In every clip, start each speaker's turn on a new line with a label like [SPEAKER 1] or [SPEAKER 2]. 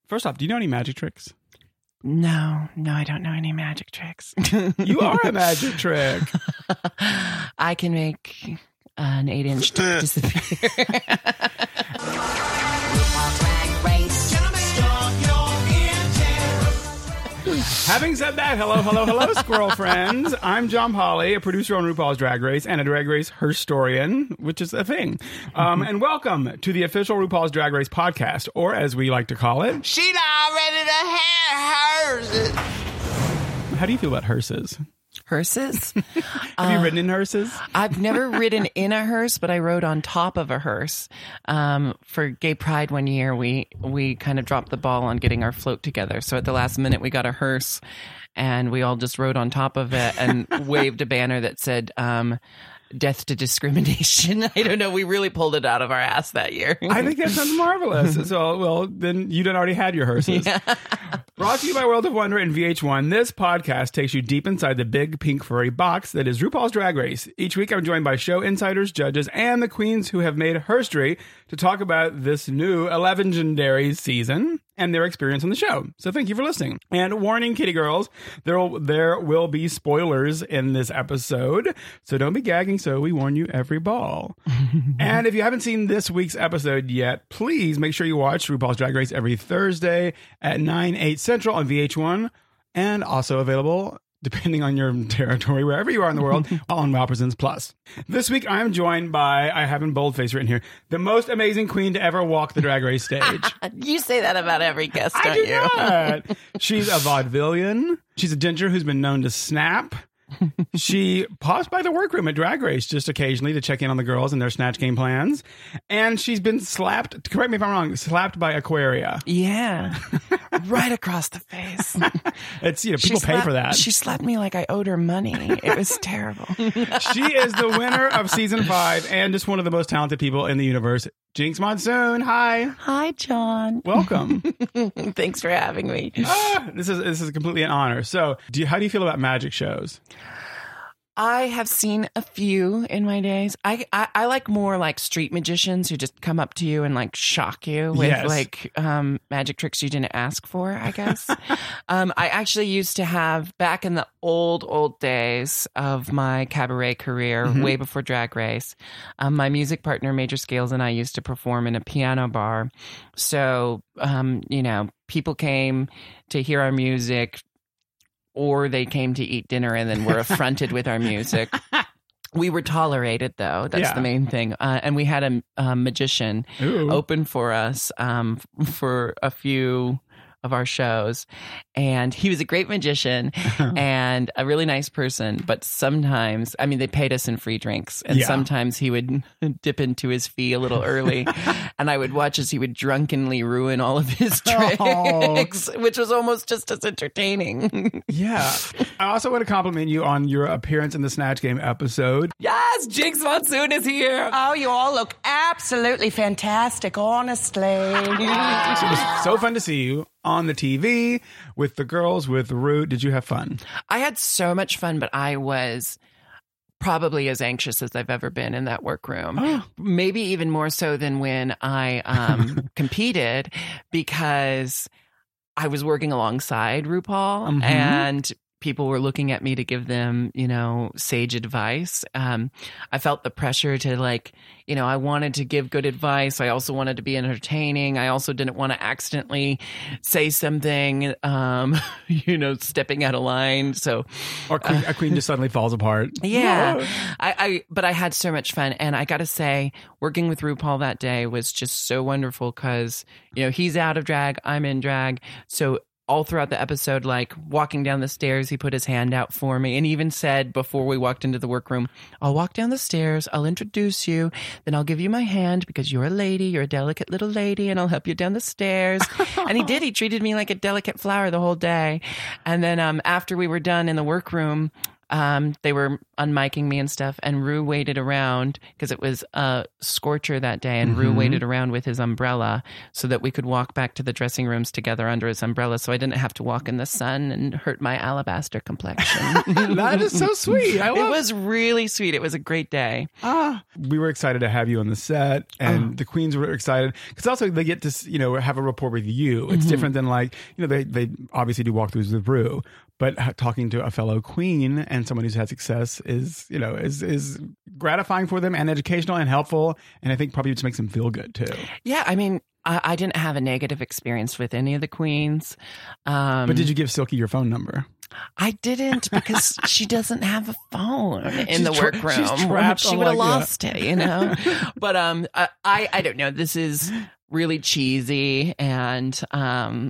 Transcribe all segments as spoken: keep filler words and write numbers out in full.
[SPEAKER 1] First off, do you know any magic tricks?
[SPEAKER 2] No, no, I don't know any magic tricks.
[SPEAKER 1] You are a magic trick.
[SPEAKER 2] I can make an eight-inch dick disappear.
[SPEAKER 1] Having said that, hello, hello, hello, squirrel friends. I'm John Polly, a producer on RuPaul's Drag Race and a Drag Race Herstorian, which is a thing. Um, and welcome to the official RuPaul's Drag Race podcast, or as we like to call it,
[SPEAKER 3] She already done had hers.
[SPEAKER 1] How do you feel about hearses?
[SPEAKER 2] Hearses?
[SPEAKER 1] Have you ridden in hearses?
[SPEAKER 2] I've never ridden in a hearse, but I rode on top of a hearse. Um, for Gay Pride one year, we we kind of dropped the ball on getting our float together. So at the last minute, we got a hearse, and we all just rode on top of it and waved a banner that said, um, death to discrimination. I don't know. We really pulled it out of our ass that year.
[SPEAKER 1] I think that sounds marvelous. So, well, then you done already had your hearses.
[SPEAKER 2] Yeah.
[SPEAKER 1] Brought to you by World of Wonder and V H one, this podcast takes you deep inside the big pink furry box that is RuPaul's Drag Race. Each week I'm joined by show insiders, judges, and the queens who have made herstory to talk about this new eleven-gendary season and their experience on the show. So thank you for listening. And warning, kitty girls, there will, there will be spoilers in this episode, so don't be gagging, so we warn you every ball. And if you haven't seen this week's episode yet, please make sure you watch RuPaul's Drag Race every Thursday at nine, eight Central on V H one, and also available, depending on your territory, wherever you are in the world, on Wow Presents Plus. This week, I'm joined by, I have in boldface written here, the most amazing queen to ever walk the Drag Race stage.
[SPEAKER 2] You say that about every guest, don't
[SPEAKER 1] I do
[SPEAKER 2] you?
[SPEAKER 1] not. She's a vaudevillian. She's a ginger who's been known to snap. She pops by the workroom at Drag Race just occasionally to check in on the girls and their Snatch Game plans. And she's been slapped, correct me if I'm wrong, slapped by Aquaria.
[SPEAKER 2] Yeah. Right across the face.
[SPEAKER 1] It's, you know,
[SPEAKER 2] She
[SPEAKER 1] people pay
[SPEAKER 2] slapped-
[SPEAKER 1] for that.
[SPEAKER 2] She slapped me like I owed her money. It was terrible.
[SPEAKER 1] She is the winner of season five and just one of the most talented people in the universe. Jinx Monsoon, hi.
[SPEAKER 2] Hi, John.
[SPEAKER 1] Welcome.
[SPEAKER 2] Thanks for having me.
[SPEAKER 1] ah, this is this is completely an honor. So, do you, how do you feel about magic shows?
[SPEAKER 2] I have seen a few in my days. I, I I like more like street magicians who just come up to you and like shock you with
[SPEAKER 1] Yes.
[SPEAKER 2] like um, magic tricks you didn't ask for, I guess. um, I actually used to have, back in the old, old days of my cabaret career,
[SPEAKER 1] Mhm.
[SPEAKER 2] way before Drag Race, um, my music partner, Major Scales, and I used to perform in a piano bar. So, um, you know, people came to hear our music, or they came to eat dinner and then were affronted with our music. We were tolerated, though. That's
[SPEAKER 1] Yeah.
[SPEAKER 2] the main thing. Uh, and we had a, a magician
[SPEAKER 1] Ooh.
[SPEAKER 2] open for us um, f- for a few of our shows. And he was a great magician and a really nice person. But sometimes, I mean, they paid us in free drinks. And
[SPEAKER 1] Yeah.
[SPEAKER 2] sometimes he would dip into his fee a little early. And I would watch as he would drunkenly ruin all of his tricks, which was almost just as entertaining.
[SPEAKER 1] Yeah. I also want to compliment you on your appearance in the Snatch Game episode.
[SPEAKER 2] Yes, Jinx Monsoon is here.
[SPEAKER 4] Oh, you all look absolutely fantastic, honestly.
[SPEAKER 1] It was so fun to see you on the T V with the girls, with Root. Did you have fun?
[SPEAKER 2] I had so much fun, but I was probably as anxious as I've ever been in that workroom.
[SPEAKER 1] Oh.
[SPEAKER 2] Maybe even more so than when I um, competed, because I was working alongside RuPaul
[SPEAKER 1] Mhm.
[SPEAKER 2] and people were looking at me to give them, you know, sage advice. Um, I felt the pressure to, like, you know, I wanted to give good advice. I also wanted to be entertaining. I also didn't want to accidentally say something, um, you know, stepping out of line. So,
[SPEAKER 1] Or queen, a queen just suddenly falls apart.
[SPEAKER 2] yeah,
[SPEAKER 1] No.
[SPEAKER 2] I, I, but I had so much fun. And I got to say, working with RuPaul that day was just so wonderful because, you know, he's out of drag, I'm in drag. So all throughout the episode, like walking down the stairs, he put his hand out for me and even said before we walked into the workroom, I'll walk down the stairs, I'll introduce you, then I'll give you my hand because you're a lady, you're a delicate little lady, and I'll help you down the stairs. And he did. He treated me like a delicate flower the whole day. And then um, after we were done in the workroom, um, they were unmiking me and stuff, and Rue waited around because it was a scorcher that day, and mm-hmm. Rue waited around with his umbrella so that we could walk back to the dressing rooms together under his umbrella, so I didn't have to walk in the sun and hurt my alabaster complexion.
[SPEAKER 1] That is so sweet. I love
[SPEAKER 2] it. was really sweet. It was a great day.
[SPEAKER 1] Ah, we were excited to have you on the set, and
[SPEAKER 2] oh.
[SPEAKER 1] the queens were excited because also they get to, you know, have a rapport with you. It's mm-hmm. different than like, you know, they, they obviously do walkthroughs with Rue, but talking to a fellow queen and someone who's had success is, you know, is is gratifying for them and educational and helpful. And I think probably just makes them feel good too.
[SPEAKER 2] Yeah, I mean, I, I didn't have a negative experience with any of the queens. Um,
[SPEAKER 1] but did you give Silky your phone number?
[SPEAKER 2] I didn't, because she doesn't have a phone in
[SPEAKER 1] she's
[SPEAKER 2] the
[SPEAKER 1] tra-
[SPEAKER 2] workroom.
[SPEAKER 1] She's trapped
[SPEAKER 2] she would have
[SPEAKER 1] like,
[SPEAKER 2] lost yeah. it, you know. But um, I, I I don't know. This is really cheesy, and um.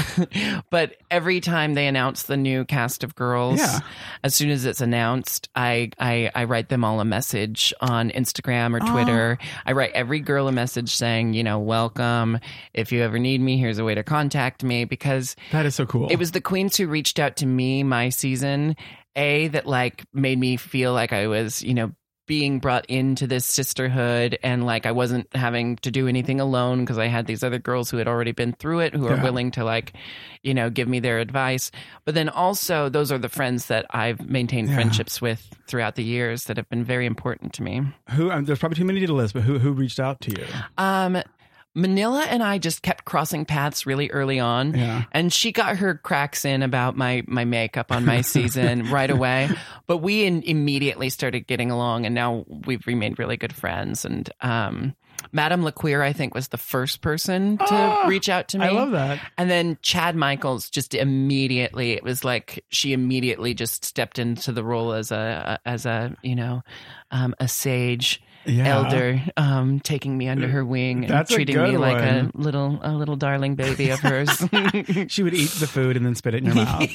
[SPEAKER 2] But every time they announce the new cast of girls,
[SPEAKER 1] yeah.
[SPEAKER 2] as soon as it's announced, I, I I write them all a message on Instagram or Twitter. Oh. I write every girl a message saying, you know, welcome. If you ever need me, here's a way to contact me. Because
[SPEAKER 1] that is so cool.
[SPEAKER 2] It was the queens who reached out to me my season, A, that like made me feel like I was, you know, being brought into this sisterhood, and like I wasn't having to do anything alone because I had these other girls who had already been through it, who are
[SPEAKER 1] yeah.
[SPEAKER 2] willing to like, you know, give me their advice. But then also those are the friends that I've maintained yeah. friendships with throughout the years that have been very important to me.
[SPEAKER 1] Who, um, there's probably too many to list, but who who reached out to you?
[SPEAKER 2] Um, Manila and I just kept crossing paths really early on,
[SPEAKER 1] yeah.
[SPEAKER 2] and she got her cracks in about my my makeup on my season right away. But we in, immediately started getting along, and now we've remained really good friends. And um, Madame LaQueer, I think, was the first person to oh, reach out to me.
[SPEAKER 1] I love that.
[SPEAKER 2] And then Chad Michaels just immediately, it was like she immediately just stepped into the role as a as a you know um, a sage.
[SPEAKER 1] Yeah.
[SPEAKER 2] elder, um, taking me under her wing and
[SPEAKER 1] That's
[SPEAKER 2] treating me
[SPEAKER 1] one.
[SPEAKER 2] like a little, a little darling baby of hers.
[SPEAKER 1] She would eat the food and then spit it in your mouth.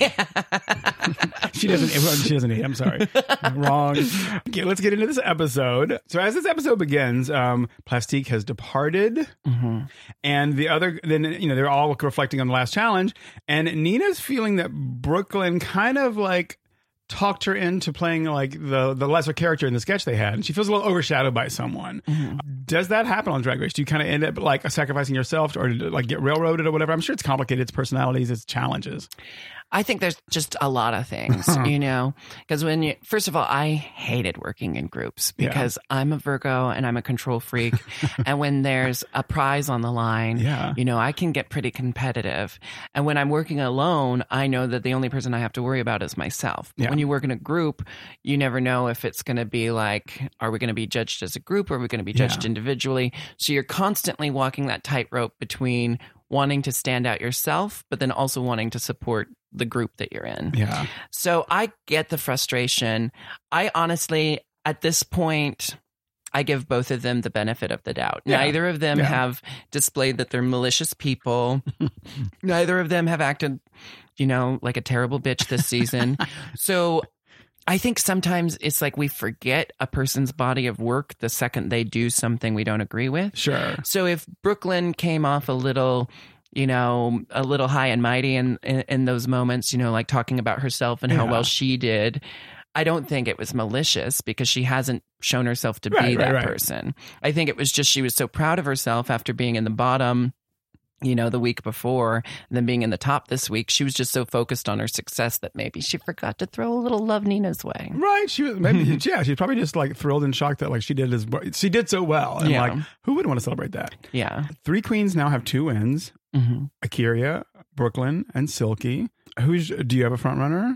[SPEAKER 1] she doesn't. She doesn't eat. I'm sorry. Wrong. Okay, let's get into this episode. So as this episode begins, um, Plastique has departed,
[SPEAKER 2] mm-hmm.
[SPEAKER 1] and the other. Then you know they're all reflecting on the last challenge, and Nina's feeling that Brooklyn kind of like talked her into playing like the the lesser character in the sketch they had, and she feels a little overshadowed by someone. Mm-hmm. Does that happen on Drag Race? Do you kind of end up like sacrificing yourself or like get railroaded or whatever? I'm sure it's complicated. It's personalities, it's challenges.
[SPEAKER 2] I think there's just a lot of things, you know, because when you, first of all, I hated working in groups because yeah. I'm a Virgo and I'm a control freak. And when there's a prize on the line,
[SPEAKER 1] yeah.
[SPEAKER 2] you know, I can get pretty competitive. And when I'm working alone, I know that the only person I have to worry about is myself. But
[SPEAKER 1] yeah.
[SPEAKER 2] when you work in a group, you never know if it's going to be like, are we going to be judged as a group or are we going to be judged yeah. individually? So you're constantly walking that tightrope between wanting to stand out yourself, but then also wanting to support the group that you're in.
[SPEAKER 1] Yeah.
[SPEAKER 2] So I get the frustration. I honestly, at this point, I give both of them the benefit of the doubt.
[SPEAKER 1] Yeah.
[SPEAKER 2] Neither of them
[SPEAKER 1] yeah.
[SPEAKER 2] have displayed that they're malicious people. Neither of them have acted, you know, like a terrible bitch this season. So I think sometimes it's like we forget a person's body of work the second they do something we don't agree with.
[SPEAKER 1] Sure.
[SPEAKER 2] So if Brooklyn came off a little, you know, a little high and mighty in, in, in those moments, you know, like talking about herself and
[SPEAKER 1] yeah.
[SPEAKER 2] how well she did, I don't think it was malicious because she hasn't shown herself to
[SPEAKER 1] right,
[SPEAKER 2] be
[SPEAKER 1] right,
[SPEAKER 2] that
[SPEAKER 1] right.
[SPEAKER 2] person. I think it was just she was so proud of herself after being in the bottom, you know, the week before, and then being in the top this week. She was just so focused on her success that maybe she forgot to throw a little love Nina's way.
[SPEAKER 1] Right. She was maybe yeah, she's probably just like thrilled and shocked that like she did as well. She did so well. And
[SPEAKER 2] yeah.
[SPEAKER 1] like who wouldn't want to celebrate that?
[SPEAKER 2] Yeah.
[SPEAKER 1] Three queens now have two wins.
[SPEAKER 2] Mm-hmm.
[SPEAKER 1] Akiria, Brooklyn, and Silky. Who's do you have a front runner?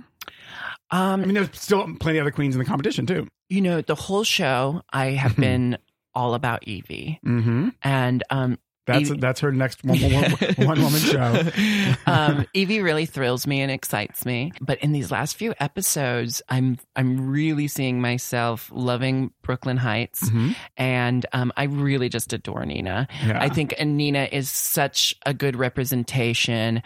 [SPEAKER 2] Um,
[SPEAKER 1] I mean, there's still plenty of other queens in the competition too.
[SPEAKER 2] You know, the whole show, I have been all about Evie,
[SPEAKER 1] mm-hmm.
[SPEAKER 2] and um,
[SPEAKER 1] that's
[SPEAKER 2] Evie,
[SPEAKER 1] that's her next one, one, one woman show.
[SPEAKER 2] um, Evie really thrills me and excites me. But in these last few episodes, I'm I'm really seeing myself loving Brooklyn Heights,
[SPEAKER 1] mm-hmm.
[SPEAKER 2] and um, I really just adore Nina.
[SPEAKER 1] Yeah.
[SPEAKER 2] I think Nina is such a good representation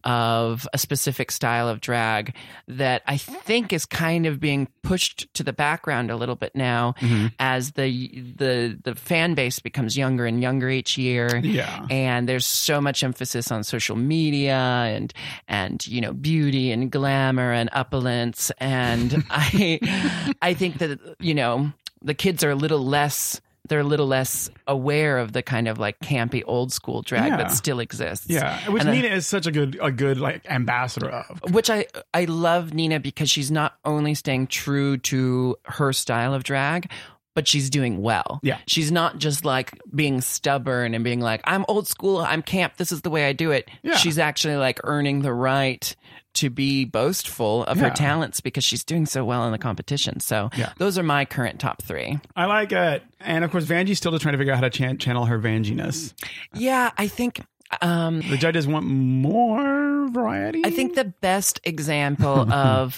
[SPEAKER 2] of a specific style of drag that I think is kind of being pushed to the background a little bit now, mm-hmm. as the the the fan base becomes younger and younger each year.
[SPEAKER 1] Yeah.
[SPEAKER 2] And there's so much emphasis on social media and, and, you know, beauty and glamour and opulence. And I, I think that, you know, the kids are a little less they're a little less aware of the kind of like campy old school drag
[SPEAKER 1] Yeah.
[SPEAKER 2] that still exists.
[SPEAKER 1] Yeah, which
[SPEAKER 2] And
[SPEAKER 1] Nina is such a good, a good like ambassador of.
[SPEAKER 2] Which I I love Nina because she's not only staying true to her style of drag, but she's doing well.
[SPEAKER 1] Yeah.
[SPEAKER 2] She's not just like being stubborn and being like, I'm old school, I'm camp, this is the way I do it.
[SPEAKER 1] Yeah.
[SPEAKER 2] She's actually like earning the right to be boastful of
[SPEAKER 1] Yeah.
[SPEAKER 2] her talents because she's doing so well in the competition. So
[SPEAKER 1] Yeah.
[SPEAKER 2] those are my current top three.
[SPEAKER 1] I like it, and of course, Vanjie's still just trying to figure out how to chan- channel her Vanginess.
[SPEAKER 2] Yeah, I think um,
[SPEAKER 1] The judges want more variety.
[SPEAKER 2] I think the best example of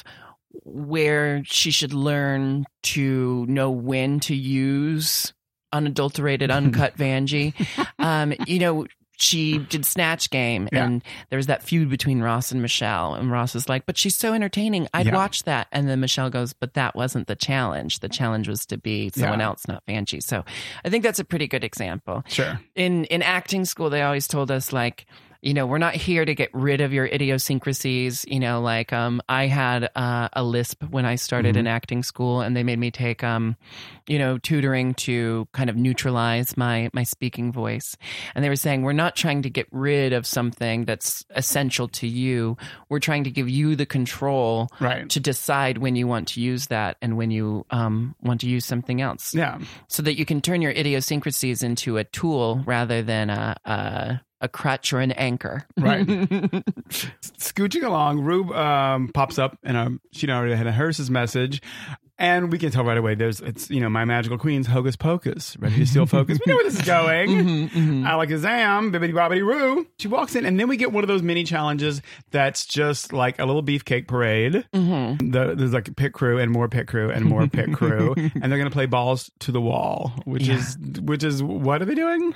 [SPEAKER 2] where she should learn to know when to use unadulterated, uncut Vanjie. Um, you know, she did Snatch Game,
[SPEAKER 1] Yeah.
[SPEAKER 2] and there was that feud between Ross and Michelle. And Ross was like, but she's so entertaining. I'd
[SPEAKER 1] Yeah.
[SPEAKER 2] watch that. And then Michelle goes, but that wasn't the challenge. The challenge was to be someone
[SPEAKER 1] Yeah.
[SPEAKER 2] else, not Vanjie. So I think that's a pretty good example.
[SPEAKER 1] Sure.
[SPEAKER 2] In in acting school, they always told us like, you know, we're not here to get rid of your idiosyncrasies. You know, like um, I had uh, a lisp when I started
[SPEAKER 1] Mm-hmm.
[SPEAKER 2] in acting school, and they made me take, um, you know, tutoring to kind of neutralize my my speaking voice. And they were saying we're not trying to get rid of something that's essential to you. We're trying to give you the control
[SPEAKER 1] Right.
[SPEAKER 2] to decide when you want to use that and when you um, want to use something else.
[SPEAKER 1] Yeah.
[SPEAKER 2] So that you can turn your idiosyncrasies into a tool rather than a a, a crutch or an anchor.
[SPEAKER 1] Right. Scooching along, Rube um, pops up and um, she already had a Hearst's message. And we can tell right away there's, it's, you know, my magical queen's Hocus Pocus, ready to steal focus. We know where this is going.
[SPEAKER 2] Mm-hmm, mm-hmm.
[SPEAKER 1] Alakazam, bibbidi bobbidi roo. She walks in, and then we get one of those mini challenges that's just like a little beefcake parade.
[SPEAKER 2] Mm-hmm.
[SPEAKER 1] The, there's like pit crew and more pit crew and more pit crew. And they're going to play balls to the wall, which
[SPEAKER 2] Yeah.
[SPEAKER 1] is, which is, what are they doing?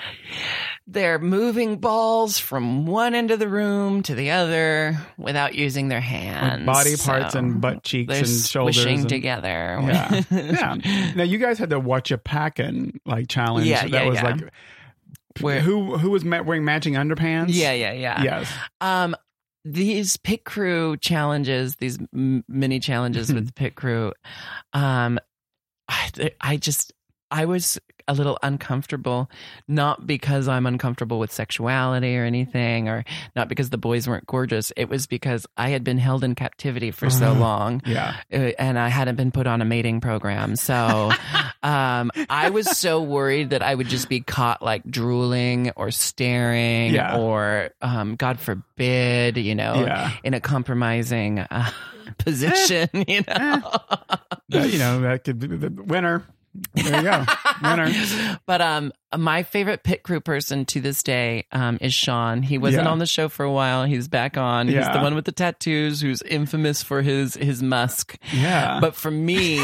[SPEAKER 2] They're moving balls from one end of the room to the other without using their hands.
[SPEAKER 1] Like body parts
[SPEAKER 2] So
[SPEAKER 1] and butt cheeks
[SPEAKER 2] they're
[SPEAKER 1] and shoulders.
[SPEAKER 2] squishing
[SPEAKER 1] and-
[SPEAKER 2] together.
[SPEAKER 1] Yeah, yeah. Now you guys had the what you packing like challenge.
[SPEAKER 2] Yeah,
[SPEAKER 1] that
[SPEAKER 2] yeah,
[SPEAKER 1] was
[SPEAKER 2] yeah.
[SPEAKER 1] like
[SPEAKER 2] Where-
[SPEAKER 1] who who was ma- wearing matching underpants?
[SPEAKER 2] Yeah, yeah, yeah.
[SPEAKER 1] Yes.
[SPEAKER 2] Um, these pit crew challenges, these m- mini challenges with the pit crew, um, I, I just, I was a little uncomfortable, not because I'm uncomfortable with sexuality or anything, or not because the boys weren't gorgeous. It was because I had been held in captivity for so
[SPEAKER 1] Uh,
[SPEAKER 2] long.
[SPEAKER 1] Yeah.
[SPEAKER 2] uh, and I hadn't been put on a mating program. So um, I was so worried that I would just be caught like drooling or staring
[SPEAKER 1] Yeah.
[SPEAKER 2] or, um, God forbid, you know,
[SPEAKER 1] Yeah.
[SPEAKER 2] in a compromising uh, position, you know.
[SPEAKER 1] That, you know that could be the winner. There you go, winner.
[SPEAKER 2] But um, my favorite pit crew person to this day um, is Sean. He wasn't
[SPEAKER 1] Yeah.
[SPEAKER 2] on the show for a while. He's back on. He's
[SPEAKER 1] Yeah.
[SPEAKER 2] the one with the tattoos who's infamous for his his musk.
[SPEAKER 1] Yeah.
[SPEAKER 2] But for me,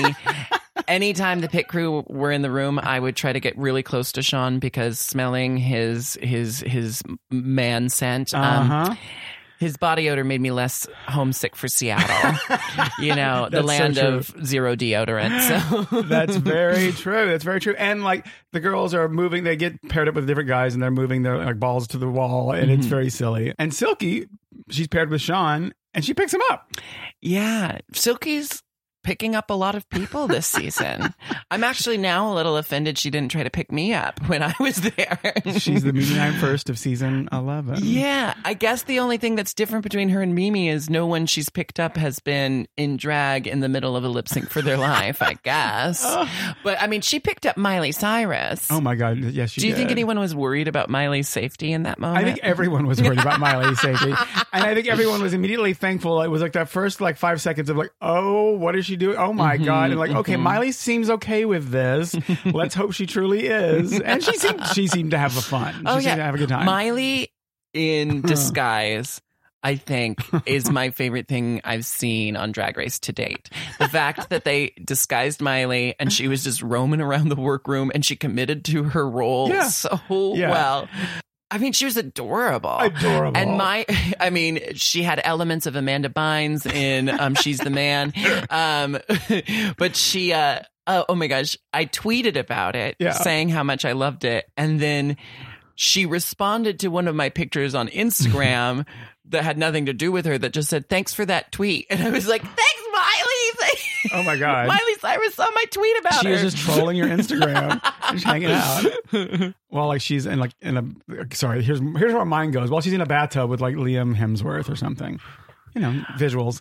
[SPEAKER 2] anytime the pit crew were in the room, I would try to get really close to Sean because smelling his his his man scent. Um,
[SPEAKER 1] Uh huh.
[SPEAKER 2] his body odor made me less homesick for Seattle. You know, the
[SPEAKER 1] That's so
[SPEAKER 2] land
[SPEAKER 1] true.
[SPEAKER 2] of zero deodorant. So
[SPEAKER 1] That's very true. That's very true. And like the girls are moving, they get paired up with different guys, and they're moving their like balls to the wall, and
[SPEAKER 2] Mm-hmm.
[SPEAKER 1] it's very silly. And Silky, she's paired with Sean, and she picks him up.
[SPEAKER 2] yeah, Silky's picking up a lot of people this season. I'm actually now a little offended she didn't try to pick me up when I was there.
[SPEAKER 1] She's the Mimi I'm first of season eleven.
[SPEAKER 2] Yeah, I guess the only thing that's different between her and Mimi is no one she's picked up has been in drag in the middle of a lip sync for their life, I guess. But I mean, she picked up Miley Cyrus.
[SPEAKER 1] Oh my God! Yes, she
[SPEAKER 2] Do you think
[SPEAKER 1] did.
[SPEAKER 2] anyone was worried about Miley's safety in that moment?
[SPEAKER 1] I think everyone was worried about Miley's safety, and I think everyone was immediately thankful. It was like that first like five seconds of like, oh, what is she doing? Oh my
[SPEAKER 2] Mm-hmm,
[SPEAKER 1] God! And like, okay, Miley seems okay with this. Let's hope she truly is. And she seemed she seemed to have a fun. She
[SPEAKER 2] Oh
[SPEAKER 1] seemed
[SPEAKER 2] yeah,
[SPEAKER 1] to have a good time.
[SPEAKER 2] Miley in disguise, I think, is my favorite thing I've seen on Drag Race to date. The fact that they disguised Miley and she was just roaming around the workroom and she committed to her role
[SPEAKER 1] Yeah.
[SPEAKER 2] so
[SPEAKER 1] Yeah.
[SPEAKER 2] well. I mean, she was adorable.
[SPEAKER 1] Adorable.
[SPEAKER 2] And my, I mean, she had elements of Amanda Bynes in um, She's the Man. Um, but she, uh, oh, oh my gosh, I tweeted about it
[SPEAKER 1] Yeah.
[SPEAKER 2] saying how much I loved it. And then she responded to one of my pictures on Instagram that had nothing to do with her that just said, thanks for that tweet. And I was like, thanks, Miley.
[SPEAKER 1] Oh my God.
[SPEAKER 2] Miley Cyrus saw my tweet about
[SPEAKER 1] she
[SPEAKER 2] her.
[SPEAKER 1] She was just trolling your Instagram, just hanging out. Well, like she's in like in a, sorry, here's, here's where mine goes. Well, she's in a bathtub with like Liam Hemsworth or something, you know, visuals.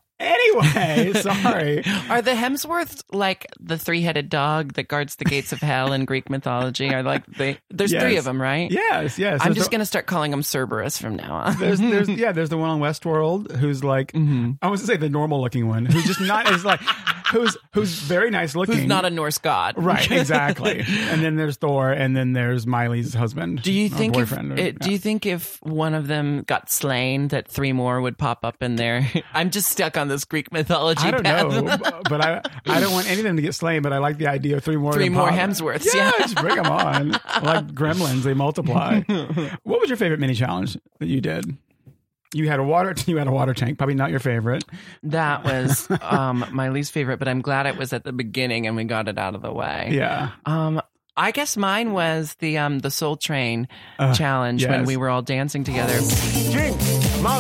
[SPEAKER 1] Anyway, sorry.
[SPEAKER 2] Are the Hemsworths like the three-headed dog that guards the gates of hell in Greek mythology? Are like they? There's
[SPEAKER 1] yes.
[SPEAKER 2] three of them, right?
[SPEAKER 1] Yes, yes.
[SPEAKER 2] I'm
[SPEAKER 1] there's
[SPEAKER 2] just
[SPEAKER 1] the,
[SPEAKER 2] gonna start calling them Cerberus from now on.
[SPEAKER 1] There's, there's, yeah, there's the one on Westworld who's like, mm-hmm. I was to say the normal-looking one, who's just not as like, who's who's very nice looking,
[SPEAKER 2] who's not a Norse god,
[SPEAKER 1] right? Exactly. And then there's Thor, and then there's Miley's husband.
[SPEAKER 2] Do you think if
[SPEAKER 1] or,
[SPEAKER 2] it,
[SPEAKER 1] yeah.
[SPEAKER 2] do you think if one of them got slain, that three more would pop up in there? I'm just stuck on this Greek mythology.
[SPEAKER 1] I don't
[SPEAKER 2] path.
[SPEAKER 1] know, but I I don't want any of them to get slain. But I like the idea of three more.
[SPEAKER 2] Three more
[SPEAKER 1] pop.
[SPEAKER 2] Hemsworths.
[SPEAKER 1] Yeah,
[SPEAKER 2] Yeah,
[SPEAKER 1] just bring them on. Like gremlins, they multiply. What was your favorite mini challenge that you did? You had a water. You had a water tank. Probably not your favorite.
[SPEAKER 2] that was um, my least favorite, but I'm glad it was at the beginning and we got it out of the way.
[SPEAKER 1] Yeah.
[SPEAKER 2] Um, I guess mine was the um the Soul Train
[SPEAKER 1] uh,
[SPEAKER 2] challenge
[SPEAKER 1] yes.
[SPEAKER 2] when we were all dancing together.
[SPEAKER 3] Drink my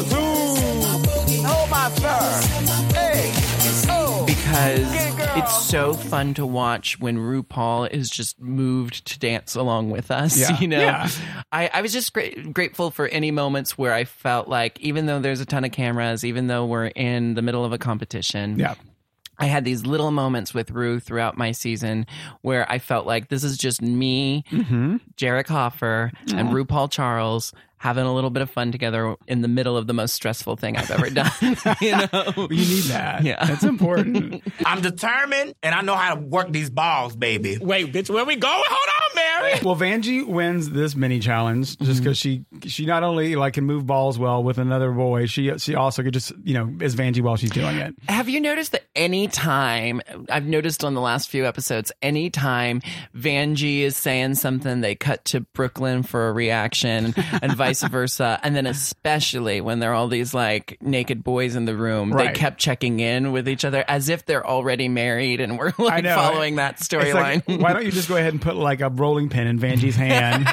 [SPEAKER 3] zoo. Hold my fur. Hey. Oh.
[SPEAKER 2] Because it's so fun to watch when RuPaul is just moved to dance along with us.
[SPEAKER 1] Yeah.
[SPEAKER 2] You know,
[SPEAKER 1] Yeah.
[SPEAKER 2] I, I was just great, grateful for any moments where I felt like, even though there's a ton of cameras, even though we're in the middle of a competition,
[SPEAKER 1] Yeah.
[SPEAKER 2] I had these little moments with Ru throughout my season where I felt like this is just me,
[SPEAKER 1] Mm-hmm.
[SPEAKER 2] Jarek Hoffer, and RuPaul Charles having a little bit of fun together in the middle of the most stressful thing I've ever done. You know,
[SPEAKER 1] You need that.
[SPEAKER 2] Yeah.
[SPEAKER 1] That's important.
[SPEAKER 5] I'm determined, and I know how to work these balls, baby. Wait, bitch, where we going? Hold on, Mary.
[SPEAKER 1] Well, Vanjie wins this mini challenge just because she she not only like can move balls well with another boy, she she also could just you know is Vanjie while she's doing it.
[SPEAKER 2] have you noticed that any time, I've noticed on the last few episodes, anytime Vanjie is saying something, they cut to Brooklyn for a reaction and vice versa. And then especially when there are all these like naked boys in the room,
[SPEAKER 1] Right.
[SPEAKER 2] they kept checking in with each other as if they're already married and we're
[SPEAKER 1] I
[SPEAKER 2] like
[SPEAKER 1] know.
[SPEAKER 2] following that
[SPEAKER 1] It's
[SPEAKER 2] storyline.
[SPEAKER 1] like, why don't you just go ahead and put like a rolling pin in Vanjie's hand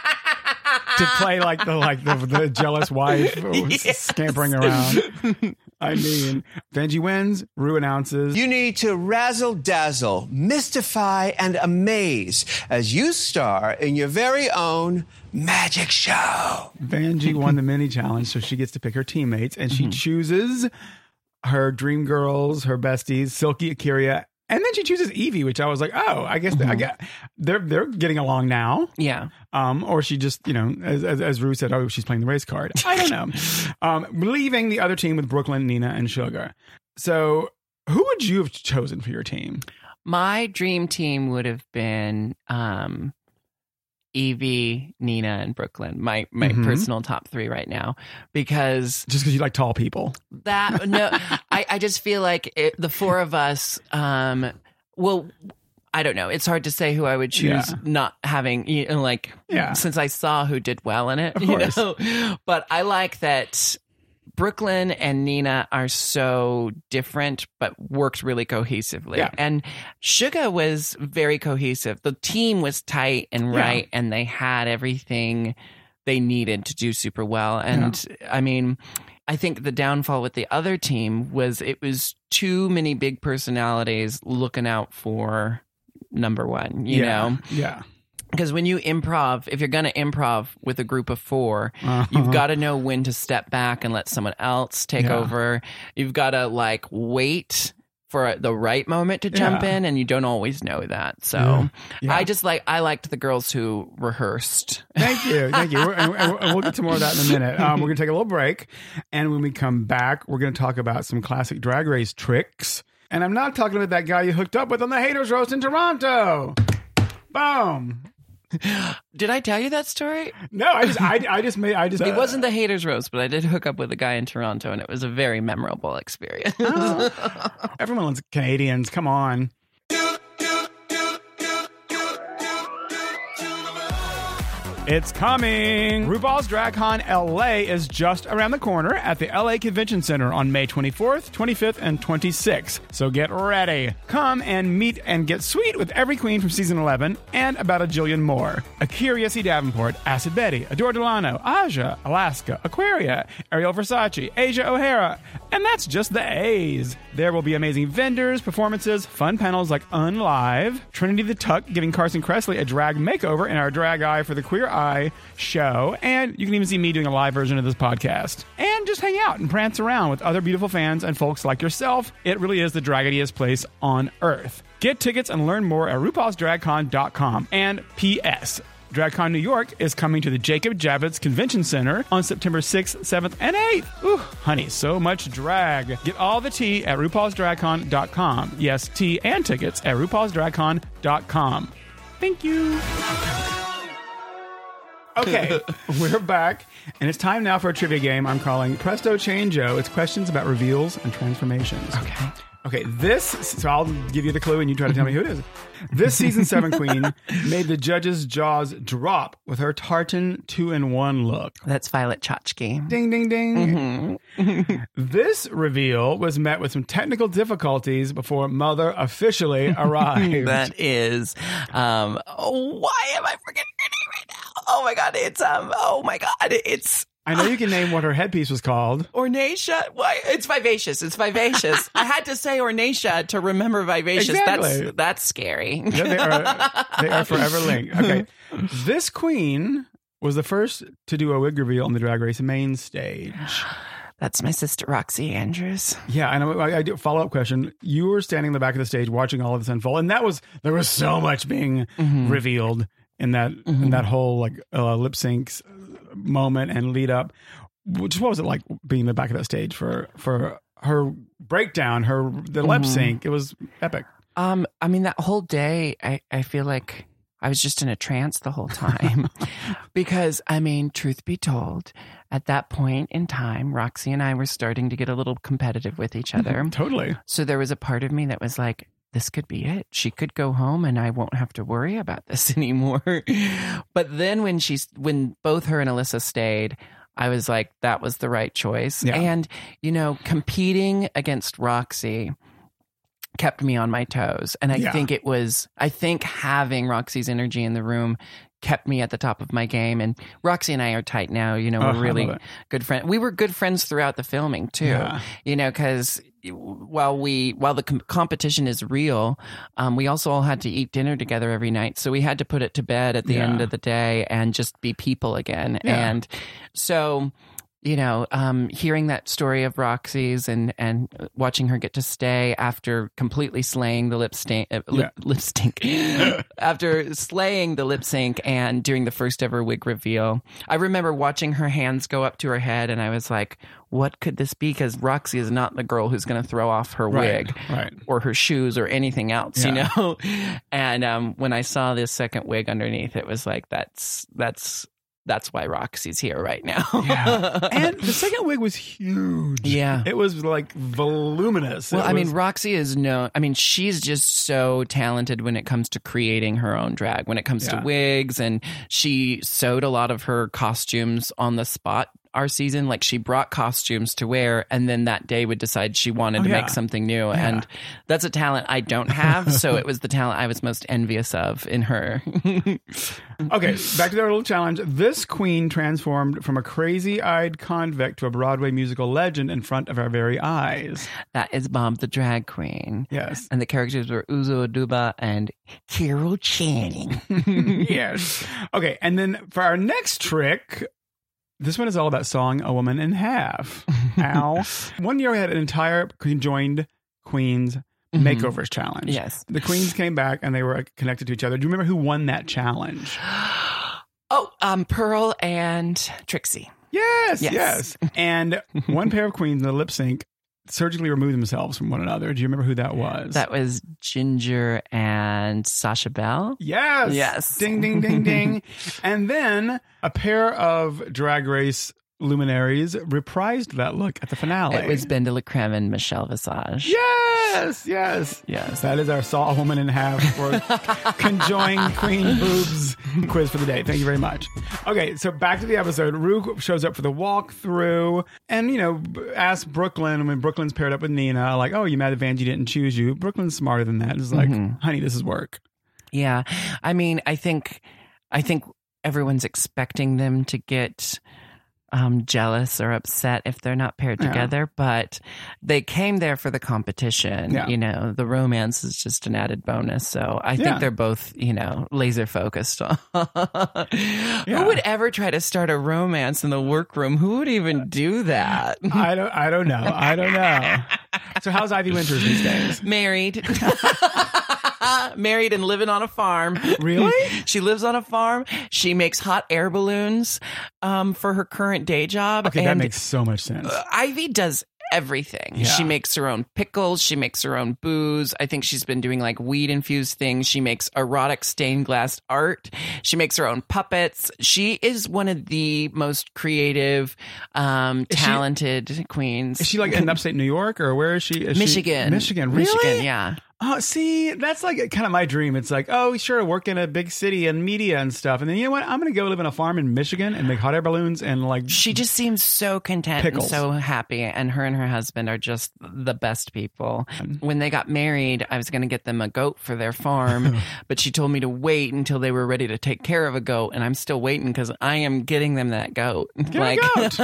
[SPEAKER 1] to play like the like the, the jealous wife
[SPEAKER 2] Yes.
[SPEAKER 1] scampering around? I mean, Vanjie wins. Ru announces.
[SPEAKER 6] You need to razzle dazzle, mystify, and amaze as you star in your very own magic show.
[SPEAKER 1] Vanjie won the mini challenge, so she gets to pick her teammates, and she chooses her dream girls, her besties, Silky, Akira, and then she chooses Evie, which I was like, oh, I guess I get they're they're getting along now.
[SPEAKER 2] Yeah.
[SPEAKER 1] Um, or she just, you know, as, as, as Ru said, oh, she's playing the race card. I don't know. um, leaving the other team with Brooklyn, Nina, and Sugar. So who would you have chosen for your team?
[SPEAKER 2] My dream team would have been um, Evie, Nina, and Brooklyn. My my
[SPEAKER 1] Mhm.
[SPEAKER 2] personal top three right now, because
[SPEAKER 1] Just because you like tall people.
[SPEAKER 2] that no, I, I just feel like it, the four of us. Um, well, I don't know. It's hard to say who I would choose,
[SPEAKER 1] Yeah.
[SPEAKER 2] not having you know, like
[SPEAKER 1] Yeah.
[SPEAKER 2] since I saw who did well in it.
[SPEAKER 1] Of
[SPEAKER 2] you
[SPEAKER 1] course.
[SPEAKER 2] know? But I like that. Brooklyn and Nina are so different, but worked really cohesively.
[SPEAKER 1] Yeah.
[SPEAKER 2] And Suga was very cohesive. The team was tight and
[SPEAKER 1] Yeah.
[SPEAKER 2] right, and they had everything they needed to do super well. And I mean, I think the downfall with the other team was it was too many big personalities looking out for number one, you
[SPEAKER 1] yeah.
[SPEAKER 2] know?
[SPEAKER 1] Yeah.
[SPEAKER 2] Because when you improv, if you're going to improv with a group of four,
[SPEAKER 1] Uh-huh.
[SPEAKER 2] you've got to know when to step back and let someone else take
[SPEAKER 1] Yeah.
[SPEAKER 2] over. You've got to like wait for the right moment to jump
[SPEAKER 1] Yeah.
[SPEAKER 2] in, and you don't always know that. So
[SPEAKER 1] Yeah. Yeah.
[SPEAKER 2] I just like I liked the girls who rehearsed.
[SPEAKER 1] Thank you. Thank you. We're, and, and we'll get to more of that in a minute. Um, we're going to take a little break. And when we come back, we're going to talk about some classic Drag Race tricks. And I'm not talking about that guy you hooked up with on the Haters Roast in Toronto. Boom.
[SPEAKER 2] Did I tell you that story?
[SPEAKER 1] No, I just, I, I just made, I just.
[SPEAKER 2] It wasn't the haters roast, but I did hook up with a guy in Toronto, and it was a very memorable experience.
[SPEAKER 1] Everyone's Canadians. Come on. It's coming! RuPaul's Drag Con L A is just around the corner at the L A Convention Center on May twenty-fourth, twenty-fifth, and twenty-sixth. So get ready. Come and meet and get sweet with every queen from season eleven and about a jillion more. Akira Yessie Davenport, Acid Betty, Adore Delano, Aja, Alaska, Aquaria, Ariel Versace, Asia O'Hara, and that's just the A's. There will be amazing vendors, performances, fun panels like Unlive, Trinity the Tuck giving Carson Kressley a drag makeover in our Drag Eye for the Queer Eye show, and you can even see me doing a live version of this podcast. And just hang out and prance around with other beautiful fans and folks like yourself. It really is the draggiest place on earth. Get tickets and learn more at RuPaul's Drag Con dot com. And P S DragCon New York is coming to the Jacob Javits Convention Center on September sixth, seventh, and eighth. Ooh, honey, so much drag. Get all the tea at RuPaul's Drag Con dot com. Yes, tea and tickets at RuPaul's Drag Con dot com. Thank you. Okay, we're back, and it's time now for a trivia game I'm calling Presto Changeo. It's questions about reveals and transformations.
[SPEAKER 2] Okay.
[SPEAKER 1] Okay, this, so I'll give you the clue and you try to tell me who it is. This season seven queen made the judges' jaws drop with her tartan two-in-one look.
[SPEAKER 2] That's Violet Chachki.
[SPEAKER 1] Ding, ding, ding. Mm-hmm. This reveal was met with some technical difficulties before Mother officially arrived.
[SPEAKER 2] That is, um, oh, why am I forgetting her name right now? Oh my God, it's, um, oh my God, it's...
[SPEAKER 1] I know you can name what her headpiece was called.
[SPEAKER 2] Ornacia? Why? It's Vivacious. It's Vivacious. I had to say Ornacia to remember Vivacious.
[SPEAKER 1] Exactly.
[SPEAKER 2] That's that's scary.
[SPEAKER 1] Yeah, they are, they are forever linked. Okay. This queen was the first to do a wig reveal on the Drag Race main stage.
[SPEAKER 2] That's my sister, Roxy Andrews.
[SPEAKER 1] Yeah, and I, I do follow-up question. You were standing in the back of the stage watching all of this unfold, and that was there was so much being mm-hmm. revealed in that mm-hmm. in that whole like uh, lip syncs moment and lead up. Which what was it like being in the back of that stage for for her breakdown, her the lip mm-hmm. sync? It was epic.
[SPEAKER 2] Um, I mean that whole day, I I feel like I was just in a trance the whole time because I mean, truth be told, at that point in time, Roxy and I were starting to get a little competitive with each other.
[SPEAKER 1] Totally.
[SPEAKER 2] So there was a part of me that was like, this could be it. She could go home and I won't have to worry about this anymore. But then when she's, when both her and Alyssa stayed, I was like, that was the right choice. Yeah. And, you know, competing against Roxy kept me on my toes. And I yeah. think it was, I think having Roxy's energy in the room kept me at the top of my game. And Roxy and I are tight now. You know, we're oh, really good friends. We were good friends throughout the filming too, yeah. you know, because while we while the com- competition is real, um, we also all had to eat dinner together every night. So we had to put it to bed at the yeah. end of the day and just be people again. Yeah. And so, you know, um, hearing that story of Roxy's and, and watching her get to stay after completely slaying the lip stink, uh, lip, yeah. lip stink, after slaying the lip sync and doing the first ever wig reveal. I remember watching her hands go up to her head and I was like, what could this be? Because Roxy is not the girl who's going to throw off her
[SPEAKER 1] right,
[SPEAKER 2] wig
[SPEAKER 1] right.
[SPEAKER 2] or her shoes or anything else, yeah. you know? And um, when I saw this second wig underneath, it was like, that's, that's, That's why Roxy's here right now.
[SPEAKER 1] Yeah. And the second wig was huge.
[SPEAKER 2] Yeah.
[SPEAKER 1] It was like voluminous.
[SPEAKER 2] Well,
[SPEAKER 1] it
[SPEAKER 2] I
[SPEAKER 1] was...
[SPEAKER 2] mean, Roxy is known, I mean, she's just so talented when it comes to creating her own drag, when it comes yeah. to wigs. And she sewed a lot of her costumes on the spot our season. Like she brought costumes to wear and then that day would decide she wanted
[SPEAKER 1] oh,
[SPEAKER 2] to
[SPEAKER 1] yeah.
[SPEAKER 2] make something new.
[SPEAKER 1] Yeah.
[SPEAKER 2] And that's a talent I don't have. So it was the talent I was most envious of in her.
[SPEAKER 1] Okay, back to their little challenge. This queen transformed from a crazy-eyed convict to a Broadway musical legend in front of our very eyes.
[SPEAKER 2] That is Bob the Drag Queen.
[SPEAKER 1] Yes.
[SPEAKER 2] And the characters were Uzo Aduba and Carol Channing.
[SPEAKER 1] Yes. Okay, and then for our next trick... This one is all about sawing a woman in half. Ow. One year we had an entire conjoined Queens mm-hmm. makeovers challenge.
[SPEAKER 2] Yes.
[SPEAKER 1] The Queens came back and they were connected to each other. Do you remember who won that challenge?
[SPEAKER 2] Oh, um, Pearl and Trixie.
[SPEAKER 1] Yes, yes.
[SPEAKER 2] Yes.
[SPEAKER 1] And one pair of Queens in the lip sync surgically removed themselves from one another. Do you remember who that was?
[SPEAKER 2] That was Ginger and Sasha Bell.
[SPEAKER 1] Yes.
[SPEAKER 2] Yes.
[SPEAKER 1] Ding, ding, ding, ding. And then a pair of Drag Race luminaries reprised that look at the finale.
[SPEAKER 2] It was Ben de la Creme and Michelle Visage.
[SPEAKER 1] Yes, yes.
[SPEAKER 2] Yes.
[SPEAKER 1] That is our Saw a Woman in Half for conjoined queen boobs quiz for the day. Thank you very much. Okay, so back to the episode. Rue shows up for the walkthrough and, you know, asks Brooklyn, when Brooklyn's paired up with Nina, like, oh, you mad that Vanjie didn't choose you? Brooklyn's smarter than that. It's like, mm-hmm. honey, this is work.
[SPEAKER 2] Yeah. I mean, I think, I think everyone's expecting them to get um, jealous or upset if they're not paired
[SPEAKER 1] Yeah.
[SPEAKER 2] together, but they came there for the competition.
[SPEAKER 1] Yeah.
[SPEAKER 2] You know, the romance is just an added bonus. So I think
[SPEAKER 1] Yeah.
[SPEAKER 2] they're both, you know, laser focused on.
[SPEAKER 1] Yeah.
[SPEAKER 2] Who would ever try to start a romance in the workroom? Who would even do that?
[SPEAKER 1] I don't I don't know. I don't know. So how's Ivy Winters these days?
[SPEAKER 2] Married. Married and living on a farm.
[SPEAKER 1] Really?
[SPEAKER 2] She lives on a farm. She makes hot air balloons um, for her current day job.
[SPEAKER 1] Okay, that
[SPEAKER 2] and
[SPEAKER 1] makes so much sense.
[SPEAKER 2] uh, Ivy does everything.
[SPEAKER 1] Yeah.
[SPEAKER 2] She makes her own pickles. She makes her own booze. I think she's been doing like weed infused things. She makes erotic stained glass art. She makes her own puppets. She is one of the most creative, um,
[SPEAKER 1] Is she-
[SPEAKER 2] talented queens.
[SPEAKER 1] Is she like in upstate New York or where is she? Is
[SPEAKER 2] Michigan.
[SPEAKER 1] She, Michigan, really?
[SPEAKER 2] Michigan, yeah.
[SPEAKER 1] Oh, see, that's like kind of my dream. It's like, oh, sure, work in a big city and media and stuff. And then, you know what? I'm going to go live in a farm in Michigan and make hot air balloons and like...
[SPEAKER 2] She just seems so content
[SPEAKER 1] Pickles.
[SPEAKER 2] and so happy. And her and her husband are just the best people. When they got married, I was going to get them a goat for their farm, but she told me to wait until they were ready to take care of a goat. And I'm still waiting because I am getting them that goat.
[SPEAKER 1] Get a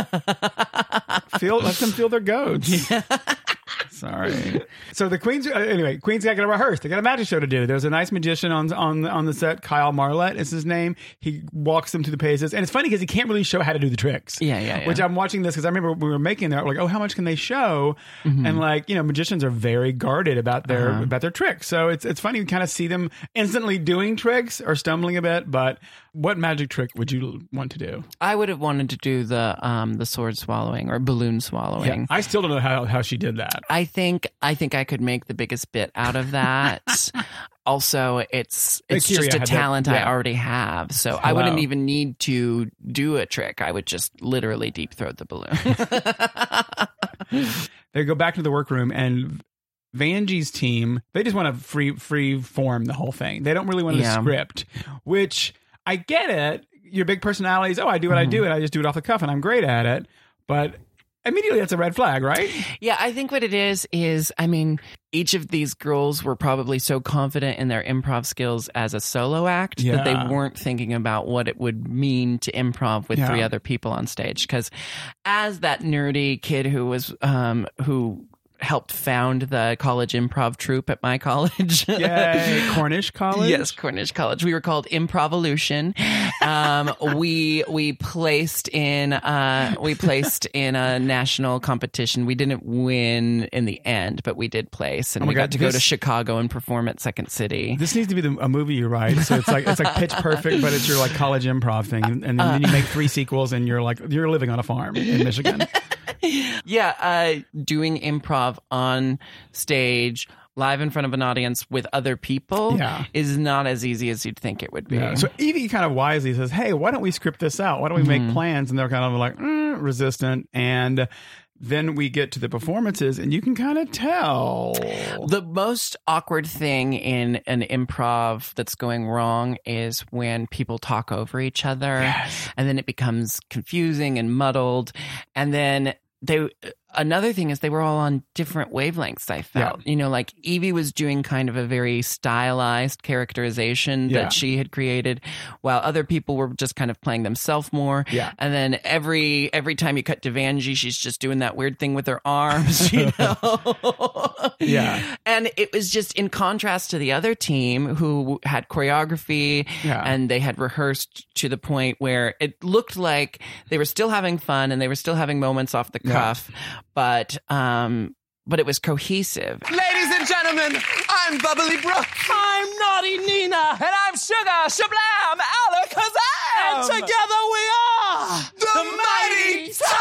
[SPEAKER 1] goat. feel, let them feel their goats. Sorry. So the Queens, uh, anyway, Queens got to rehearse. They got a magic show to do. There's a nice magician on on on the set. Kyle Marlett is his name. He walks them through the paces, and it's funny because he can't really show how to do the tricks.
[SPEAKER 2] Yeah, yeah, yeah.
[SPEAKER 1] Which I'm watching this because I remember we were making that. We're like, oh, how much can they show?
[SPEAKER 2] Mm-hmm.
[SPEAKER 1] And like, you know, magicians are very guarded about their uh-huh. about their tricks. So it's it's funny to kind of see them instantly doing tricks or stumbling a bit. But what magic trick would you want to do?
[SPEAKER 2] I would have wanted to do the um the sword swallowing or balloon swallowing.
[SPEAKER 1] Yeah, I still don't know how how she did that.
[SPEAKER 2] I think I think I could make the biggest bit out of that. Also, it's it's
[SPEAKER 1] Akira
[SPEAKER 2] just a
[SPEAKER 1] had
[SPEAKER 2] talent
[SPEAKER 1] that, yeah.
[SPEAKER 2] I already have, so
[SPEAKER 1] Hello.
[SPEAKER 2] I wouldn't even need to do a trick. I would just literally deep throat the balloon.
[SPEAKER 1] They go back to the workroom and Vanjie's team, they just want to free free form the whole thing. They don't really want
[SPEAKER 2] Yeah.
[SPEAKER 1] a script, which I get it. Your big personalities, oh, I do what
[SPEAKER 2] Mm-hmm.
[SPEAKER 1] I do and I just do it off the cuff and I'm great at it. But immediately that's a red flag, right?
[SPEAKER 2] Yeah, I think what it is is, I mean, each of these girls were probably so confident in their improv skills as a solo act
[SPEAKER 1] Yeah.
[SPEAKER 2] that they weren't thinking about what it would mean to improv with
[SPEAKER 1] Yeah.
[SPEAKER 2] three other people on stage. Because as that nerdy kid who was, um, who helped found the college improv troupe at my college.
[SPEAKER 1] Yay, Cornish College?
[SPEAKER 2] Yes, Cornish College. We were called Improvolution. Um, we we placed in uh, we placed in a national competition. We didn't win in the end, but we did place, and
[SPEAKER 1] Oh my
[SPEAKER 2] we
[SPEAKER 1] God,
[SPEAKER 2] got to go
[SPEAKER 1] this-
[SPEAKER 2] to Chicago and perform at Second City.
[SPEAKER 1] This needs to be the, a movie you write. So it's like it's like Pitch Perfect, but it's your like college improv thing, and, and then,
[SPEAKER 2] Uh.
[SPEAKER 1] then you make three sequels, and you're like you're living on a farm in Michigan.
[SPEAKER 2] Yeah, uh, doing improv on stage, live in front of an audience with other people,
[SPEAKER 1] Yeah.
[SPEAKER 2] is not as easy as you'd think it would be.
[SPEAKER 1] Yeah. So Evie kind of wisely says, "Hey, why don't we script this out? Why don't we
[SPEAKER 2] Mm-hmm.
[SPEAKER 1] make plans?" And they're kind of like mm, resistant, and then we get to the performances, and you can kind of tell.
[SPEAKER 2] The most awkward thing in an improv that's going wrong is when people talk over each other, and then it becomes confusing and muddled. And then they, another thing is they were all on different wavelengths, I felt. You know, like Evie was doing kind of a very stylized characterization
[SPEAKER 1] Yeah.
[SPEAKER 2] that she had created, while other people were just kind of playing themselves more.
[SPEAKER 1] Yeah.
[SPEAKER 2] And then every every time you cut to Vanjie, she's just doing that weird thing with her arms, you know?
[SPEAKER 1] Yeah.
[SPEAKER 2] And it was just in contrast to the other team who had choreography
[SPEAKER 1] Yeah.
[SPEAKER 2] and they had rehearsed to the point where it looked like they were still having fun and they were still having moments off the cuff, but um but it was cohesive.
[SPEAKER 6] Ladies and gentlemen, I'm Bubbly Brooke.
[SPEAKER 3] I'm Naughty Nina. And I'm Sugar Shablam Alakazam. And together we are
[SPEAKER 6] The Mighty Ducks.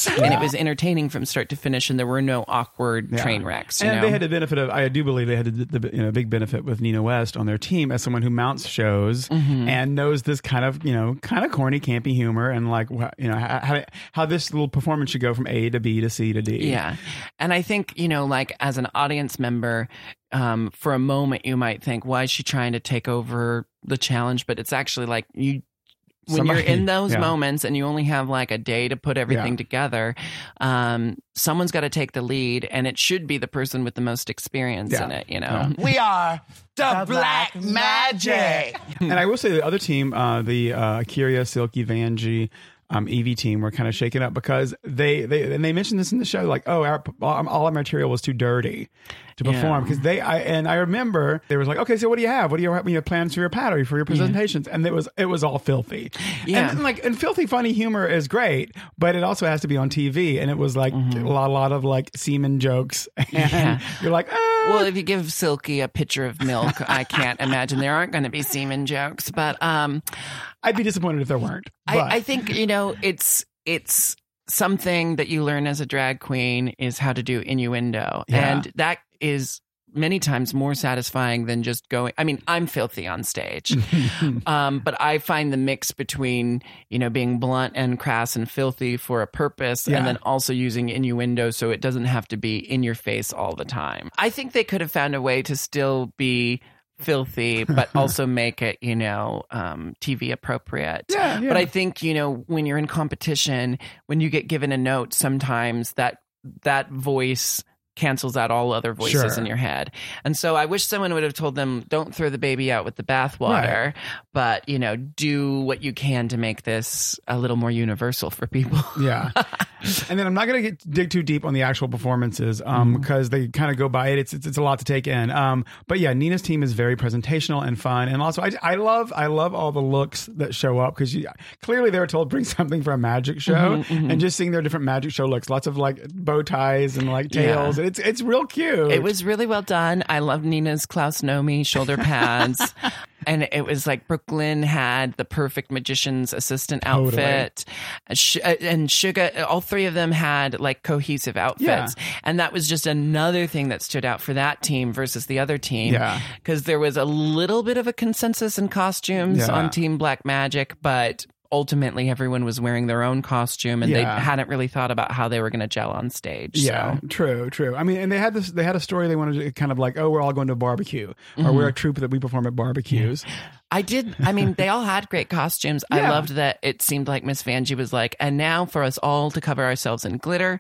[SPEAKER 2] yes. Yeah. And it was entertaining from start to finish, and there were no awkward yeah. train wrecks. You
[SPEAKER 1] and
[SPEAKER 2] know?
[SPEAKER 1] they had the benefit of, I do believe they had the, the you know big benefit with Nina West on their team as someone who mounts shows mm-hmm. and knows this kind of, you know, kind of corny, campy humor and like, you know, how, how this little performance should go from A to B to C to D.
[SPEAKER 2] Yeah. And I think, you know, like as an audience member, um, for a moment you might think, why is she trying to take over the challenge? But it's actually like you, when Somebody, you're in those yeah. moments and you only have like a day to put everything yeah. together, um, someone's got to take the lead, and it should be the person with the most experience yeah. in it, you know?
[SPEAKER 5] Yeah. We are the, the Black, Black Magic.
[SPEAKER 1] And I will say the other team, uh, the uh, Akira, Silky, Vanjie, Um, Evie team were kind of shaken up because they, they and they mentioned this in the show, like, oh, our, all our material was too dirty to perform because yeah. they I and I remember they was like, okay, so what do you have? What do you have? You have plans for your pattern for your presentations? Yeah. And it was it was all filthy. Yeah, and, and like and filthy funny humor is great, but it also has to be on T V. And it was like mm-hmm. a lot, a lot of like semen jokes, and yeah. you're like, ah.
[SPEAKER 2] Well, if you give Silky a pitcher of milk, I can't imagine there aren't going to be semen jokes, but um.
[SPEAKER 1] I'd be disappointed if there weren't.
[SPEAKER 2] I, I think, you know, it's it's something that you learn as a drag queen is how to do innuendo. Yeah. And that is many times more satisfying than just going. I mean, I'm filthy on stage, um, but I find the mix between, you know, being blunt and crass and filthy for a purpose yeah. and then also using innuendo so it doesn't have to be in your face all the time. I think they could have found a way to still be filthy, but also make it, you know, um, T V appropriate.
[SPEAKER 1] Yeah, yeah.
[SPEAKER 2] But I think, you know, when you're in competition, when you get given a note, sometimes that that voice cancels out all other voices
[SPEAKER 1] sure.
[SPEAKER 2] in your head. And so I wish someone would have told them, don't throw the baby out with the bathwater, right. but, you know, do what you can to make this a little more universal for people.
[SPEAKER 1] Yeah. And then I'm not going to get dig too deep on the actual performances um, mm. because they kind of go by it. It's, it's it's a lot to take in. Um, but yeah, Nina's team is very presentational and fun. And also, I, I love I love all the looks that show up because clearly they were told bring something for a magic show, mm-hmm, mm-hmm. and just seeing their different magic show looks. Lots of like bow ties and like tails. Yeah. It's it's real cute.
[SPEAKER 2] It was really well done. I love Nina's Klaus Nomi shoulder pads. And it was like Brooklyn had the perfect magician's assistant outfit. Totally. And Suga, all three of them had like cohesive outfits. Yeah. And that was just another thing that stood out for that team versus the other team.
[SPEAKER 1] Yeah.
[SPEAKER 2] Because there was a little bit of a consensus in costumes yeah. on Team Black Magic, but ultimately everyone was wearing their own costume and yeah. they hadn't really thought about how they were going to gel on stage.
[SPEAKER 1] Yeah,
[SPEAKER 2] so.
[SPEAKER 1] true, true. I mean, and they had this, they had a story they wanted to kind of like, oh, we're all going to a barbecue mm-hmm. or we're a troupe that we perform at barbecues. Yeah.
[SPEAKER 2] I did. I mean, they all had great costumes. Yeah. I loved that it seemed like Miss Vanjie was like, and now for us all to cover ourselves in glitter.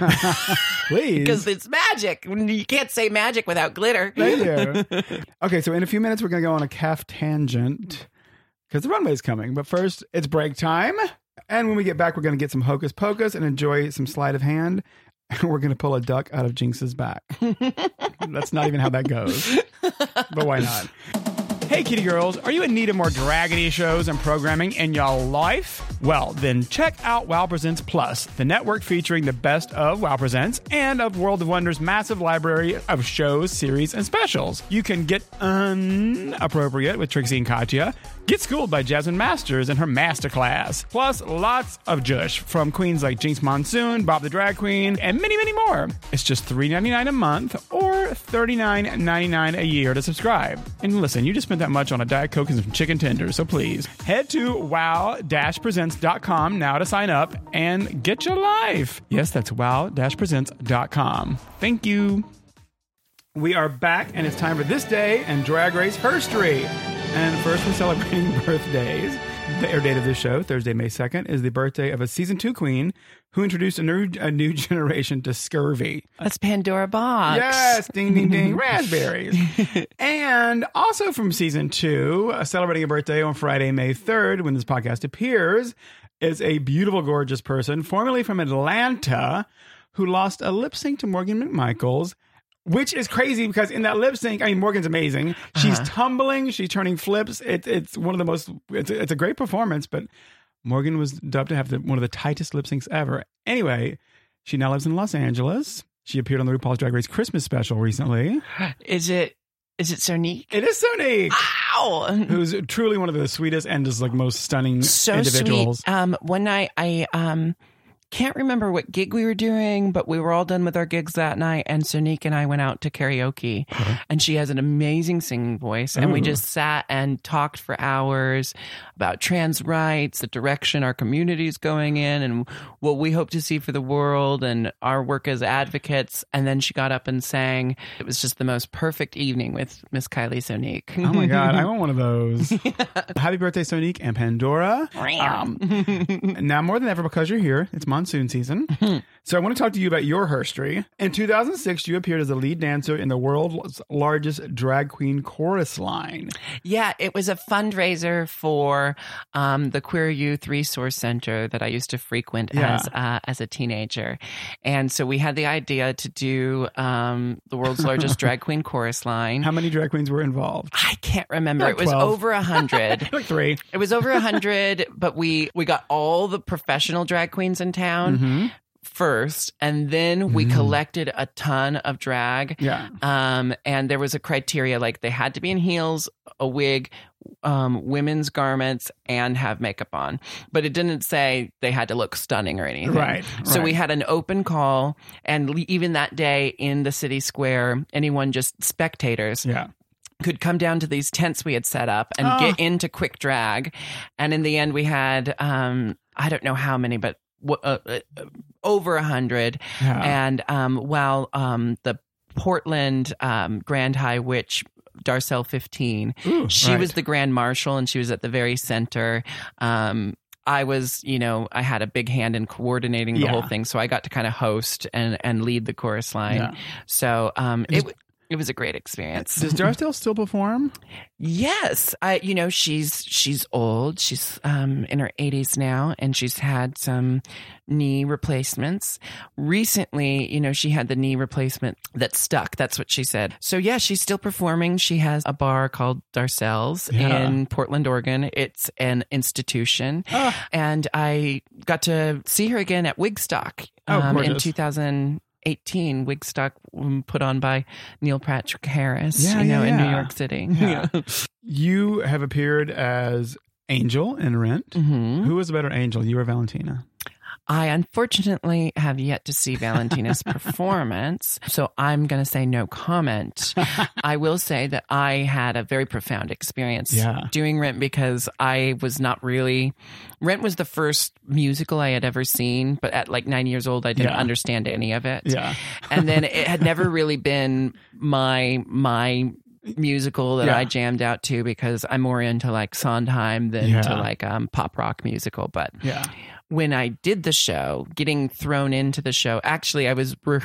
[SPEAKER 1] Please.
[SPEAKER 2] Because it's magic. You can't say magic without glitter.
[SPEAKER 1] Thank you. Okay, so in a few minutes, we're going to go on a calf tangent. Because the runway's coming. But first, it's break time. And when we get back, we're going to get some hocus pocus and enjoy some sleight of hand. And we're going to pull a duck out of Jinx's back. That's not even how that goes. But why not? Hey, kitty girls, are you in need of more draggedy shows and programming in your life? Well, then check out WoW Presents Plus, the network featuring the best of WoW Presents and of World of Wonder's massive library of shows, series, and specials. You can get inappropriate with Trixie and Katya, get schooled by Jasmine Masters in her masterclass, plus lots of Jush from queens like Jinx Monsoon, Bob the Drag Queen, and many, many more. It's just three dollars and ninety-nine cents a month or thirty-nine ninety-nine a year to subscribe. And listen, you just spent that much on a Diet Coke and some chicken tenders, so please head to wow dash presents dot com now to sign up and get your life. Yes, that's wow dash presents dot com. Thank you. We are back, and it's time for This Day and Drag Race Herstory. And first, we're celebrating birthdays. The air date of this show, Thursday, May second, is the birthday of a season two queen who introduced a new, a new generation to scurvy.
[SPEAKER 2] That's Pandora Box.
[SPEAKER 1] Yes, ding, ding, ding, raspberries. And also from season two, uh, celebrating a birthday on Friday, May third, when this podcast appears, is a beautiful, gorgeous person, formerly from Atlanta, who lost a lip sync to Morgan McMichaels. Which is crazy because in that lip sync, I mean, Morgan's amazing. She's uh-huh. tumbling. She's turning flips. It, it's one of the most, it's a, it's a great performance, but Morgan was dubbed to have the, one of the tightest lip syncs ever. Anyway, she now lives in Los Angeles. She appeared on the RuPaul's Drag Race Christmas special recently.
[SPEAKER 2] Is it, is it Sonique?
[SPEAKER 1] It is Sonique.
[SPEAKER 2] Wow.
[SPEAKER 1] Who's truly one of the sweetest and just like most stunning
[SPEAKER 2] so
[SPEAKER 1] individuals.
[SPEAKER 2] Sweet. Um, one night I, um, can't remember what gig we were doing, but we were all done with our gigs that night. And Sonique and I went out to karaoke. Uh-huh. And she has an amazing singing voice. And Ooh. we just sat and talked for hours about trans rights, the direction our community is going in, and what we hope to see for the world, and our work as advocates. And then she got up and sang. It was just the most perfect evening with Miss Kylie Sonique.
[SPEAKER 1] Oh my God, I want one of those. Yeah. Happy birthday, Sonique and Pandora. Um, now, more than ever, because you're here, it's monsoon season. So I want to talk to you about your herstory. In two thousand six, you appeared as a lead dancer in the world's largest drag queen chorus line.
[SPEAKER 2] Yeah, it was a fundraiser for um, the Queer Youth Resource Center that I used to frequent yeah. as uh, as a teenager. And so we had the idea to do um, the world's largest drag queen chorus line.
[SPEAKER 1] How many drag queens were involved?
[SPEAKER 2] I can't remember.
[SPEAKER 1] Like
[SPEAKER 2] it was
[SPEAKER 1] twelve.
[SPEAKER 2] over a hundred.
[SPEAKER 1] Like three.
[SPEAKER 2] It was over a hundred, but we, we got all the professional drag queens in town. Mm-hmm. First, and then we mm. collected a ton of drag.
[SPEAKER 1] Yeah.
[SPEAKER 2] Um, and there was a criteria, like they had to be in heels, a wig, um, women's garments, and have makeup on. But it didn't say they had to look stunning or anything.
[SPEAKER 1] Right.
[SPEAKER 2] So
[SPEAKER 1] right.
[SPEAKER 2] we had an open call, and even that day in the city square, anyone, just spectators.
[SPEAKER 1] Yeah.
[SPEAKER 2] could come down to these tents we had set up and oh. get into quick drag. And in the end, we had, um, I don't know how many, but Uh, uh, over a hundred.
[SPEAKER 1] Yeah.
[SPEAKER 2] And um, while um, the Portland um, Grand High Witch, Darcel fifteen,
[SPEAKER 1] Ooh,
[SPEAKER 2] she
[SPEAKER 1] right.
[SPEAKER 2] was the Grand Marshal, and she was at the very center. Um, I was, you know, I had a big hand in coordinating the
[SPEAKER 1] yeah.
[SPEAKER 2] whole thing, so I got to kind of host and, and lead the chorus line.
[SPEAKER 1] Yeah.
[SPEAKER 2] So um, it It was a great experience.
[SPEAKER 1] Does Darcel still perform?
[SPEAKER 2] Yes. I, you know, she's she's old. She's um, in her eighties now, and she's had some knee replacements. Recently, you know, she had the knee replacement that stuck. That's what she said. So, yeah, she's still performing. She has a bar called Darcel's yeah. in Portland, Oregon. It's an institution. Ah. And I got to see her again at Wigstock um,
[SPEAKER 1] oh,
[SPEAKER 2] in two thousand eighteen, Wigstock put on by Neil Patrick Harris,
[SPEAKER 1] yeah,
[SPEAKER 2] you know,
[SPEAKER 1] yeah,
[SPEAKER 2] in
[SPEAKER 1] yeah.
[SPEAKER 2] New York City.
[SPEAKER 1] Yeah. You have appeared as Angel in Rent.
[SPEAKER 2] Mm-hmm.
[SPEAKER 1] Who was a better Angel, you or Valentina?
[SPEAKER 2] I unfortunately have yet to see Valentina's performance, so I'm going to say no comment. I will say that I had a very profound experience
[SPEAKER 1] yeah.
[SPEAKER 2] doing Rent, because I was not really... Rent was the first musical I had ever seen, but at like nine years old, I didn't
[SPEAKER 1] yeah.
[SPEAKER 2] understand any of it.
[SPEAKER 1] Yeah.
[SPEAKER 2] And then it had never really been my my... musical that
[SPEAKER 1] yeah.
[SPEAKER 2] I jammed out to, because I'm more into like Sondheim than
[SPEAKER 1] yeah.
[SPEAKER 2] to like um pop rock musical. But
[SPEAKER 1] yeah.
[SPEAKER 2] when I did the show, getting thrown into the show, actually I was re-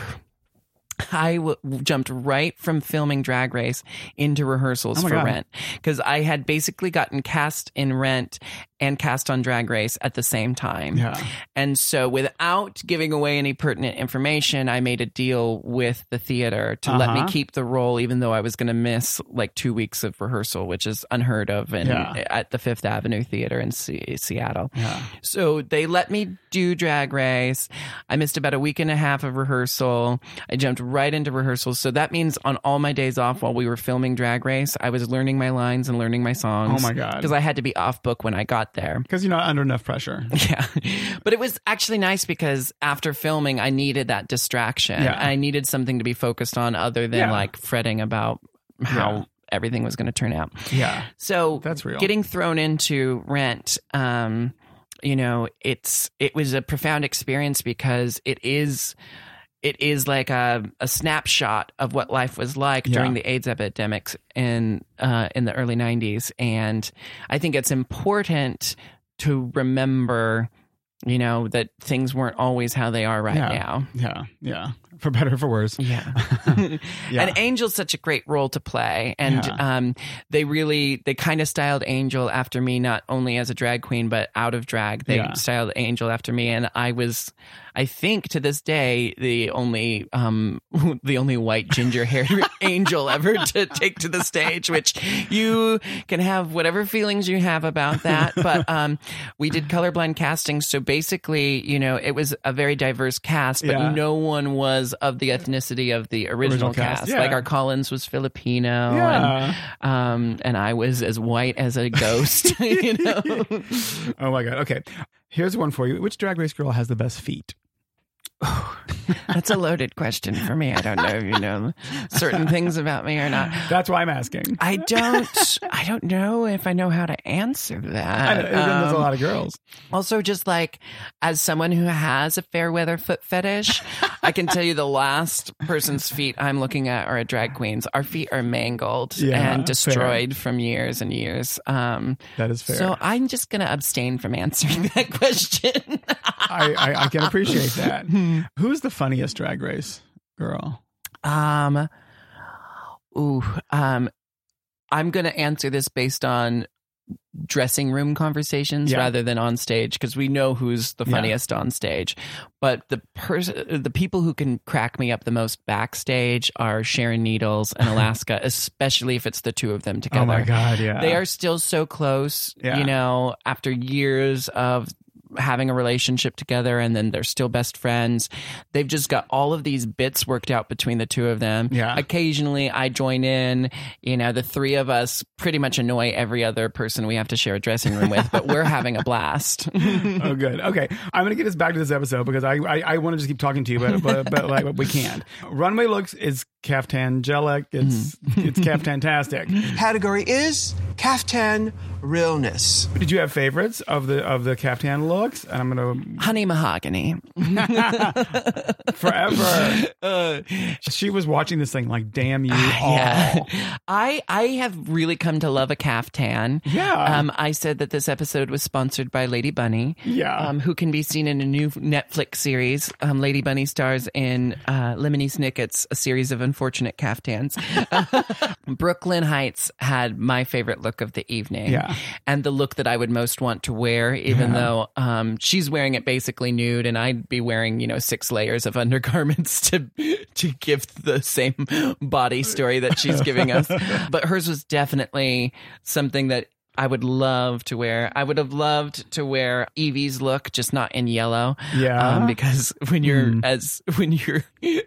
[SPEAKER 2] I w- jumped right from filming Drag Race into rehearsals
[SPEAKER 1] oh
[SPEAKER 2] for
[SPEAKER 1] God.
[SPEAKER 2] Rent, because I had basically gotten cast in Rent and cast on Drag Race at the same time.
[SPEAKER 1] Yeah.
[SPEAKER 2] And so without giving away any pertinent information, I made a deal with the theater to uh-huh. let me keep the role, even though I was going to miss like two weeks of rehearsal, which is unheard of in,
[SPEAKER 1] yeah.
[SPEAKER 2] at the Fifth Avenue Theater in C- Seattle.
[SPEAKER 1] Yeah.
[SPEAKER 2] So they let me do Drag Race. I missed about a week and a half of rehearsal. I jumped right into rehearsals. So that means on all my days off while we were filming Drag Race, I was learning my lines and learning my songs.
[SPEAKER 1] Oh my God.
[SPEAKER 2] Because I had to be off book when I got there.
[SPEAKER 1] Because you're not under enough pressure.
[SPEAKER 2] Yeah. But it was actually nice, because after filming, I needed that distraction.
[SPEAKER 1] Yeah.
[SPEAKER 2] I needed something to be focused on other than
[SPEAKER 1] yeah.
[SPEAKER 2] like fretting about how
[SPEAKER 1] yeah.
[SPEAKER 2] everything was going to turn out.
[SPEAKER 1] Yeah.
[SPEAKER 2] So
[SPEAKER 1] that's real.
[SPEAKER 2] Getting thrown into Rent, um, you know, it's it was a profound experience, because it is... It is like a, a snapshot of what life was like
[SPEAKER 1] yeah.
[SPEAKER 2] during the AIDS epidemics in uh, in the early nineties. And I think it's important to remember, you know, that things weren't always how they are right
[SPEAKER 1] yeah.
[SPEAKER 2] now.
[SPEAKER 1] Yeah, yeah. For better or for worse.
[SPEAKER 2] Yeah.
[SPEAKER 1] yeah.
[SPEAKER 2] And Angel's such a great role to play. And
[SPEAKER 1] yeah.
[SPEAKER 2] um, they really, they kind of styled Angel after me, not only as a drag queen, but out of drag. They
[SPEAKER 1] yeah.
[SPEAKER 2] styled Angel after me. And I was, I think to this day, the only, um, the only white ginger haired angel ever to take to the stage, which you can have whatever feelings you have about that. But um, we did colorblind casting. So basically, you know, it was a very diverse cast, but
[SPEAKER 1] yeah.
[SPEAKER 2] no one was because of the ethnicity of the original,
[SPEAKER 1] Original
[SPEAKER 2] cast.
[SPEAKER 1] cast, yeah.
[SPEAKER 2] Like our Collins was Filipino,
[SPEAKER 1] Yeah.
[SPEAKER 2] and um, and I was as white as a ghost. You know.
[SPEAKER 1] Oh my God. Okay. Here's one for you. Which Drag Race girl has the best feet?
[SPEAKER 2] That's a loaded question for me. I don't know if you know certain things about me or not.
[SPEAKER 1] That's why I'm asking.
[SPEAKER 2] I don't. I don't know if I know how to answer that.
[SPEAKER 1] I know, there's a
[SPEAKER 2] Um,
[SPEAKER 1] lot of girls.
[SPEAKER 2] Also, just like as someone who has a fair weather foot fetish, I can tell you the last person's feet I'm looking at are a drag queen's. Our feet are mangled
[SPEAKER 1] Yeah,
[SPEAKER 2] and destroyed from years and years. Um,
[SPEAKER 1] That is fair.
[SPEAKER 2] so I'm just going to abstain from answering that question.
[SPEAKER 1] I, I, I can appreciate that. Who's the funniest Drag Race girl?
[SPEAKER 2] um, ooh, um, I'm going to answer this based on dressing room conversations
[SPEAKER 1] Yeah.
[SPEAKER 2] rather than on stage, because we know who's the
[SPEAKER 1] Yeah.
[SPEAKER 2] funniest on stage. But the person, the people who can crack me up the most backstage are Sharon Needles and Alaska, especially if it's the two of them together.
[SPEAKER 1] Oh my God, yeah.
[SPEAKER 2] They are still so close,
[SPEAKER 1] Yeah.
[SPEAKER 2] you know, after years of having a relationship together, and then they're still best friends. They've just got all of these bits worked out between the two of them.
[SPEAKER 1] Yeah.
[SPEAKER 2] Occasionally I join in, you know, the three of us pretty much annoy every other person we have to share a dressing room with, but we're having a blast.
[SPEAKER 1] Oh, good. Okay. I'm going to get us back to this episode because I I, I want to just keep talking to you, but but, but like we can't. Runway looks is caftangelic. It's it's caftantastic.
[SPEAKER 6] Category is caftan realness.
[SPEAKER 1] Did you have favorites of the of the caftan looks? And I'm going
[SPEAKER 2] Honey Mahogany.
[SPEAKER 1] to forever. Uh, she was watching this thing like, damn you all.
[SPEAKER 2] Yeah. I I have really come to love a caftan.
[SPEAKER 1] Yeah.
[SPEAKER 2] Um, I said that this episode was sponsored by Lady Bunny.
[SPEAKER 1] Yeah.
[SPEAKER 2] Um, who can be seen in a new Netflix series. Um, Lady Bunny stars in uh, Lemony Snicket's A Series of Unfortunate Caftans. Brooklyn Heights had my favorite look of the evening.
[SPEAKER 1] Yeah.
[SPEAKER 2] And the look that I would most want to wear, even
[SPEAKER 1] Yeah.
[SPEAKER 2] though um, she's wearing it basically nude, and I'd be wearing, you know, six layers of undergarments to to give the same body story that she's giving us. But hers was definitely something that I would love to wear. I would have loved to wear Evie's look, just not in yellow.
[SPEAKER 1] Yeah.
[SPEAKER 2] Um, because when you're
[SPEAKER 1] Hmm.
[SPEAKER 2] as when you're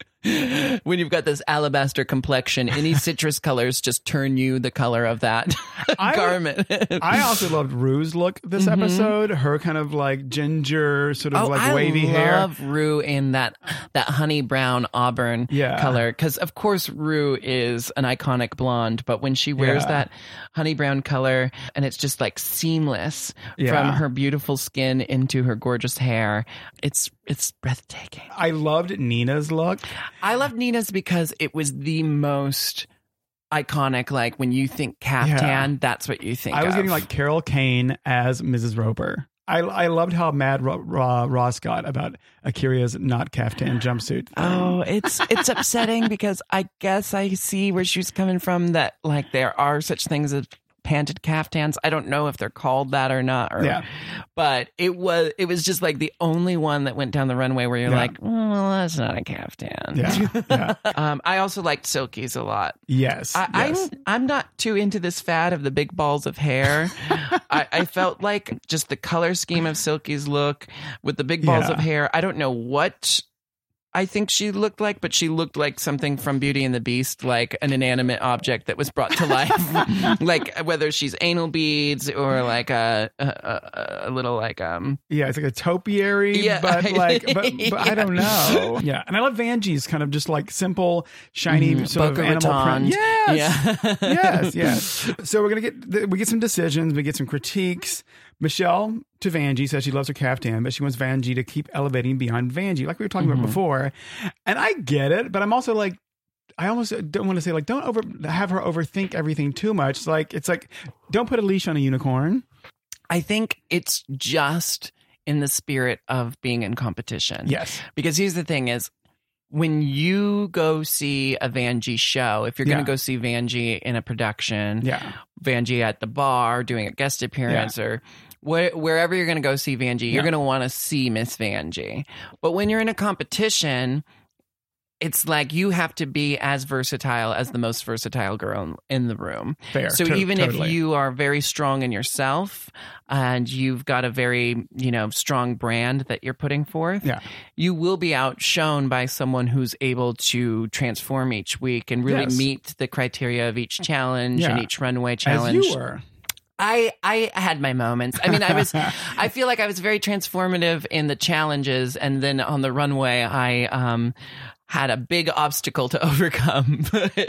[SPEAKER 2] when you've got this alabaster complexion, any citrus colors just turn you the color of that
[SPEAKER 1] I-
[SPEAKER 2] garment.
[SPEAKER 1] I also loved Rue's look this episode. Her kind of like ginger, sort of
[SPEAKER 2] Oh,
[SPEAKER 1] like
[SPEAKER 2] I
[SPEAKER 1] wavy hair.
[SPEAKER 2] love Rue in that that honey brown auburn
[SPEAKER 1] Yeah.
[SPEAKER 2] color, because of course Rue is an iconic blonde, but when she wears
[SPEAKER 1] Yeah.
[SPEAKER 2] that honey brown color and it's just like seamless
[SPEAKER 1] Yeah.
[SPEAKER 2] from her beautiful skin into her gorgeous hair, it's it's breathtaking.
[SPEAKER 1] I loved Nina's look.
[SPEAKER 2] I love Nina's because it was the most iconic. Like when you think caftan,
[SPEAKER 1] Yeah.
[SPEAKER 2] that's what you think.
[SPEAKER 1] I was
[SPEAKER 2] of.
[SPEAKER 1] getting like Carol Kane as Missus Roper. I, I loved how mad Ro- Ro- Ross got about Akira's not caftan jumpsuit.
[SPEAKER 2] Oh, it's it's upsetting because I guess I see where she's coming from, that like there are such things as panted caftans. I don't know if they're called that or not, or,
[SPEAKER 1] Yeah.
[SPEAKER 2] but it was it was just like the only one that went down the runway where you're
[SPEAKER 1] Yeah.
[SPEAKER 2] like, well, that's not a caftan.
[SPEAKER 1] Yeah, yeah.
[SPEAKER 2] um, I also liked Silky's a lot.
[SPEAKER 1] Yes.
[SPEAKER 2] I,
[SPEAKER 1] yes.
[SPEAKER 2] I'm I'm not too into this fad of the big balls of hair. I, I felt like just the color scheme of Silky's look with the big balls
[SPEAKER 1] Yeah.
[SPEAKER 2] of hair. I don't know what I think she looked like, but she looked like something from Beauty and the Beast, like an inanimate object that was brought to life. Like whether she's anal beads or like a a, a, a little like um
[SPEAKER 1] Yeah, it's like a topiary,
[SPEAKER 2] Yeah.
[SPEAKER 1] but like, but, but I don't know. Yeah, and I love Vanjie's kind of just like simple, shiny
[SPEAKER 2] Mm,
[SPEAKER 1] sort
[SPEAKER 2] Boca
[SPEAKER 1] of animal
[SPEAKER 2] Raton.
[SPEAKER 1] print. Yes,
[SPEAKER 2] Yeah.
[SPEAKER 1] yes, yes. So we're gonna get we get some decisions, we get some critiques. Michelle to Vanjie says she loves her caftan, but she wants Vanjie to keep elevating beyond Vanjie, like we were talking
[SPEAKER 2] Mm-hmm.
[SPEAKER 1] about before. And I get it, but I'm also like, I almost don't want to say like, don't over have her overthink everything too much. Like it's like, don't put a leash on a unicorn.
[SPEAKER 2] I think it's just in the spirit of being in competition.
[SPEAKER 1] Yes.
[SPEAKER 2] Because here's the thing is, when you go see a Vanjie show, if you're going
[SPEAKER 1] Yeah.
[SPEAKER 2] to go see Vanjie in a production,
[SPEAKER 1] Yeah.
[SPEAKER 2] Vanjie at the bar doing a guest appearance, or where, wherever you're going to go see Vanjie,
[SPEAKER 1] Yeah.
[SPEAKER 2] you're going to want to see Miss Vanjie. But when you're in a competition, it's like you have to be as versatile as the most versatile girl in the room.
[SPEAKER 1] Fair.
[SPEAKER 2] So
[SPEAKER 1] To-
[SPEAKER 2] even
[SPEAKER 1] totally.
[SPEAKER 2] if you are very strong in yourself and you've got a very, you know, strong brand that you're putting forth,
[SPEAKER 1] Yeah.
[SPEAKER 2] you will be outshone by someone who's able to transform each week and really
[SPEAKER 1] Yes.
[SPEAKER 2] meet the criteria of each challenge and
[SPEAKER 1] Yeah.
[SPEAKER 2] each runway
[SPEAKER 1] As
[SPEAKER 2] challenge.
[SPEAKER 1] you were.
[SPEAKER 2] I, I had my moments. I mean, I was, I feel like I was very transformative in the challenges. And then on the runway, I, um, had a big obstacle to overcome.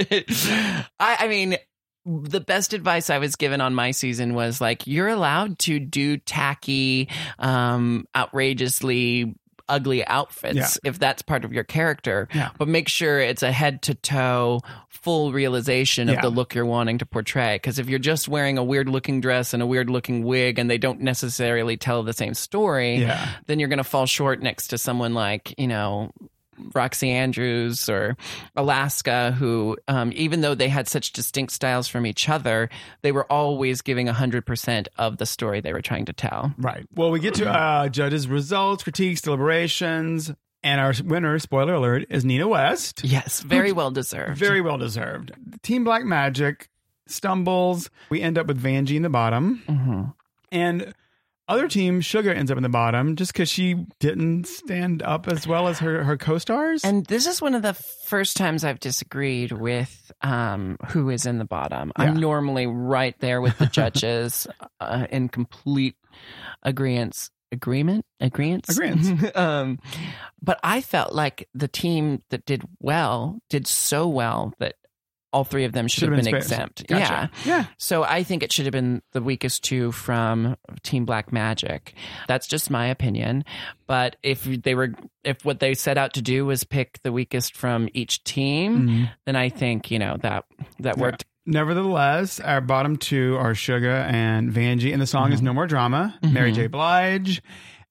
[SPEAKER 2] I, I mean, the best advice I was given on my season was like, you're allowed to do tacky, um, outrageously ugly outfits
[SPEAKER 1] Yeah.
[SPEAKER 2] if that's part of your character,
[SPEAKER 1] Yeah.
[SPEAKER 2] but make sure it's a head to toe full realization of
[SPEAKER 1] Yeah.
[SPEAKER 2] the look you're wanting to portray. Because if you're just wearing a weird looking dress and a weird looking wig and they don't necessarily tell the same story,
[SPEAKER 1] Yeah.
[SPEAKER 2] then you're going to fall short next to someone like, you know, Roxy Andrews or Alaska, who, um, even though they had such distinct styles from each other, they were always giving one hundred percent of the story they were trying to tell.
[SPEAKER 1] Right. Well, we get to uh, judges' results, critiques, deliberations, and our winner, spoiler alert, is Nina West.
[SPEAKER 2] Yes, very well deserved.
[SPEAKER 1] Very well deserved. Team Black Magic stumbles. We end up with Vanjie in the bottom.
[SPEAKER 2] Mm-hmm.
[SPEAKER 1] And other team, Sugar, ends up in the bottom just because she didn't stand up as well as her, her co-stars.
[SPEAKER 2] And this is one of the first times I've disagreed with um, who is in the bottom.
[SPEAKER 1] Yeah.
[SPEAKER 2] I'm normally right there with the judges uh, in complete agreement. Agreement? Agreement?
[SPEAKER 1] Agreeance.
[SPEAKER 2] um, but I felt like the team that did well did so well that all three of them should
[SPEAKER 1] Should've
[SPEAKER 2] have
[SPEAKER 1] been
[SPEAKER 2] been
[SPEAKER 1] space.
[SPEAKER 2] exempt.
[SPEAKER 1] Gotcha.
[SPEAKER 2] Yeah.
[SPEAKER 1] Yeah.
[SPEAKER 2] So I think it should have been the weakest two from Team Black Magic. That's just my opinion. But if they were, if what they set out to do was pick the weakest from each team,
[SPEAKER 1] Mhm.
[SPEAKER 2] then I think, you know, that that
[SPEAKER 1] Yeah.
[SPEAKER 2] worked.
[SPEAKER 1] Nevertheless, our bottom two are Sugar and Vanjie, and the song is No More Drama, Mary J. Blige.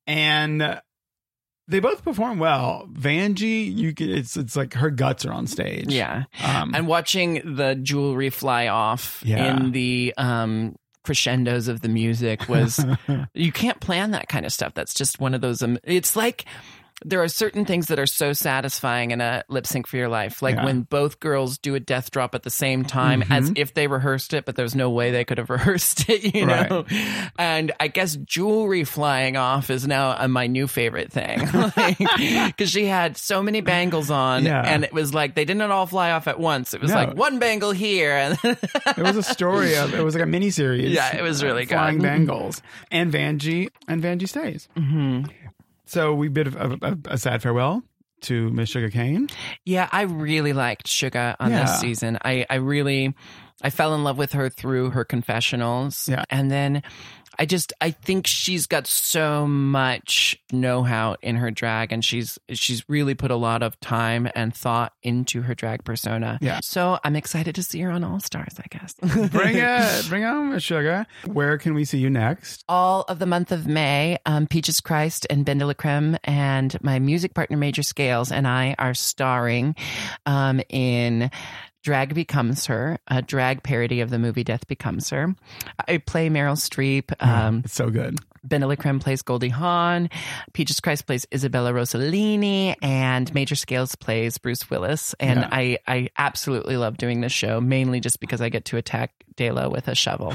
[SPEAKER 1] And uh, they both perform well. Vanjie, you can, it's it's like her guts are on stage.
[SPEAKER 2] Yeah.
[SPEAKER 1] Um,
[SPEAKER 2] And watching the jewelry fly off
[SPEAKER 1] Yeah.
[SPEAKER 2] in the um, crescendos of the music was, you can't plan that kind of stuff. That's just one of those, um, it's like, there are certain things that are so satisfying in a lip sync for your life. Like
[SPEAKER 1] Yeah.
[SPEAKER 2] when both girls do a death drop at the same time
[SPEAKER 1] Mm-hmm.
[SPEAKER 2] as if they rehearsed it, but there's no way they could have rehearsed it, you
[SPEAKER 1] Right.
[SPEAKER 2] know? And I guess jewelry flying off is now uh, my new favorite thing. Because she had so many bangles on
[SPEAKER 1] Yeah.
[SPEAKER 2] and it was like they didn't all fly off at once. It was
[SPEAKER 1] No.
[SPEAKER 2] like one bangle here. And
[SPEAKER 1] it was a story of, it was like a mini series.
[SPEAKER 2] Yeah, it was really good.
[SPEAKER 1] Flying Bangles. And Vanjie, and Vanjie stays.
[SPEAKER 2] Mhm.
[SPEAKER 1] So we bid a, a, a sad farewell to Miss Sugar Cane.
[SPEAKER 2] Yeah, I really liked Suga on
[SPEAKER 1] Yeah.
[SPEAKER 2] this season. I, I really, I fell in love with her through her confessionals.
[SPEAKER 1] Yeah.
[SPEAKER 2] And then I just, I think she's got so much know-how in her drag and she's, she's really put a lot of time and thought into her drag persona.
[SPEAKER 1] Yeah.
[SPEAKER 2] So I'm excited to see her on All Stars, I guess.
[SPEAKER 1] Bring it. Bring on Miss Sugar. Where can we see you next?
[SPEAKER 2] All of the month of May, um, Peaches Christ and Ben de la Creme and my music partner Major Scales and I are starring um, in Drag Becomes Her, a drag parody of the movie Death Becomes Her. I play Meryl Streep. Um,
[SPEAKER 1] It's so good.
[SPEAKER 2] Ben de la Creme plays Goldie Hawn. Peaches Christ plays Isabella Rossellini. And Major Scales plays Bruce Willis. And
[SPEAKER 1] Yeah.
[SPEAKER 2] I, I absolutely love doing this show, mainly just because I get to attack Dela with a shovel.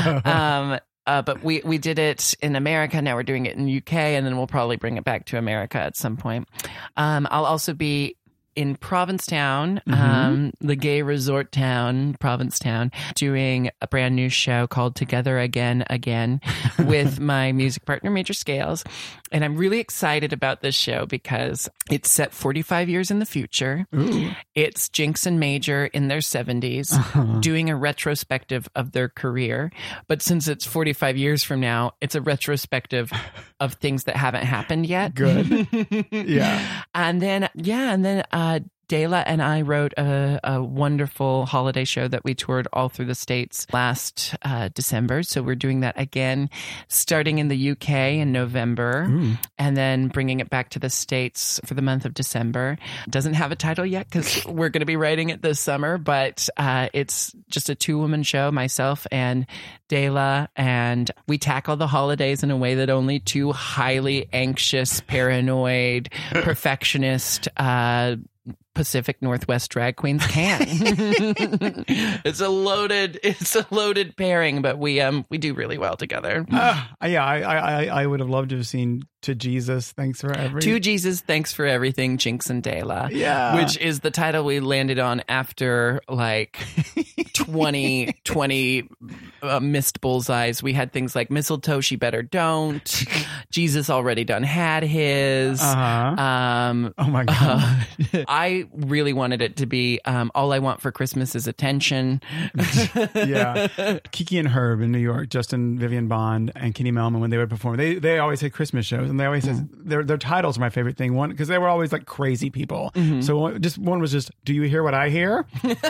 [SPEAKER 2] um, uh, but we, we did it in America. Now we're doing it in the U K. And then we'll probably bring it back to America at some point. Um, I'll also be in Provincetown, um, the gay resort town, Provincetown, doing a brand new show called Together Again Again with my music partner, Major Scales. And I'm really excited about this show because it's set forty-five years in the future.
[SPEAKER 1] Ooh.
[SPEAKER 2] It's Jinx and Major in their seventies doing a retrospective of their career. But since it's forty-five years from now, it's a retrospective of things that haven't happened yet.
[SPEAKER 1] Good. Yeah.
[SPEAKER 2] And then, yeah, and then uh, Dela and I wrote a, a wonderful holiday show that we toured all through the States last uh, December. So we're doing that again, starting in the U K in November,
[SPEAKER 1] Ooh.
[SPEAKER 2] and then bringing it back to the States for the month of December. Doesn't have a title yet because we're going to be writing it this summer, but uh, it's just a two-woman show, myself and Dela, and we tackle the holidays in a way that only two highly anxious, paranoid, perfectionist, uh, Pacific Northwest drag queens can. It's a loaded, it's a loaded pairing, but we um we do really well together.
[SPEAKER 1] Uh, yeah, I, I I would have loved to have seen To Jesus, Thanks for Everything.
[SPEAKER 2] To Jesus, Thanks for Everything, Jinx and Dela.
[SPEAKER 1] Yeah.
[SPEAKER 2] Which is the title we landed on after like twenty, twenty uh, missed bullseyes. We had things like Mistletoe, She Better Don't. Jesus Already Done Had His.
[SPEAKER 1] Uh-huh.
[SPEAKER 2] Um,
[SPEAKER 1] Oh my God.
[SPEAKER 2] uh, I really wanted it to be um, All I Want for Christmas is Attention.
[SPEAKER 1] Yeah. Kiki and Herb in New York, Justin Vivian Bond and Kenny Melman, when they would perform, they they always had Christmas shows, and they always said their their titles are my favorite thing. One, because they were always like crazy people.
[SPEAKER 2] Mm-hmm.
[SPEAKER 1] So one, just one was just, Do You Hear What I Hear?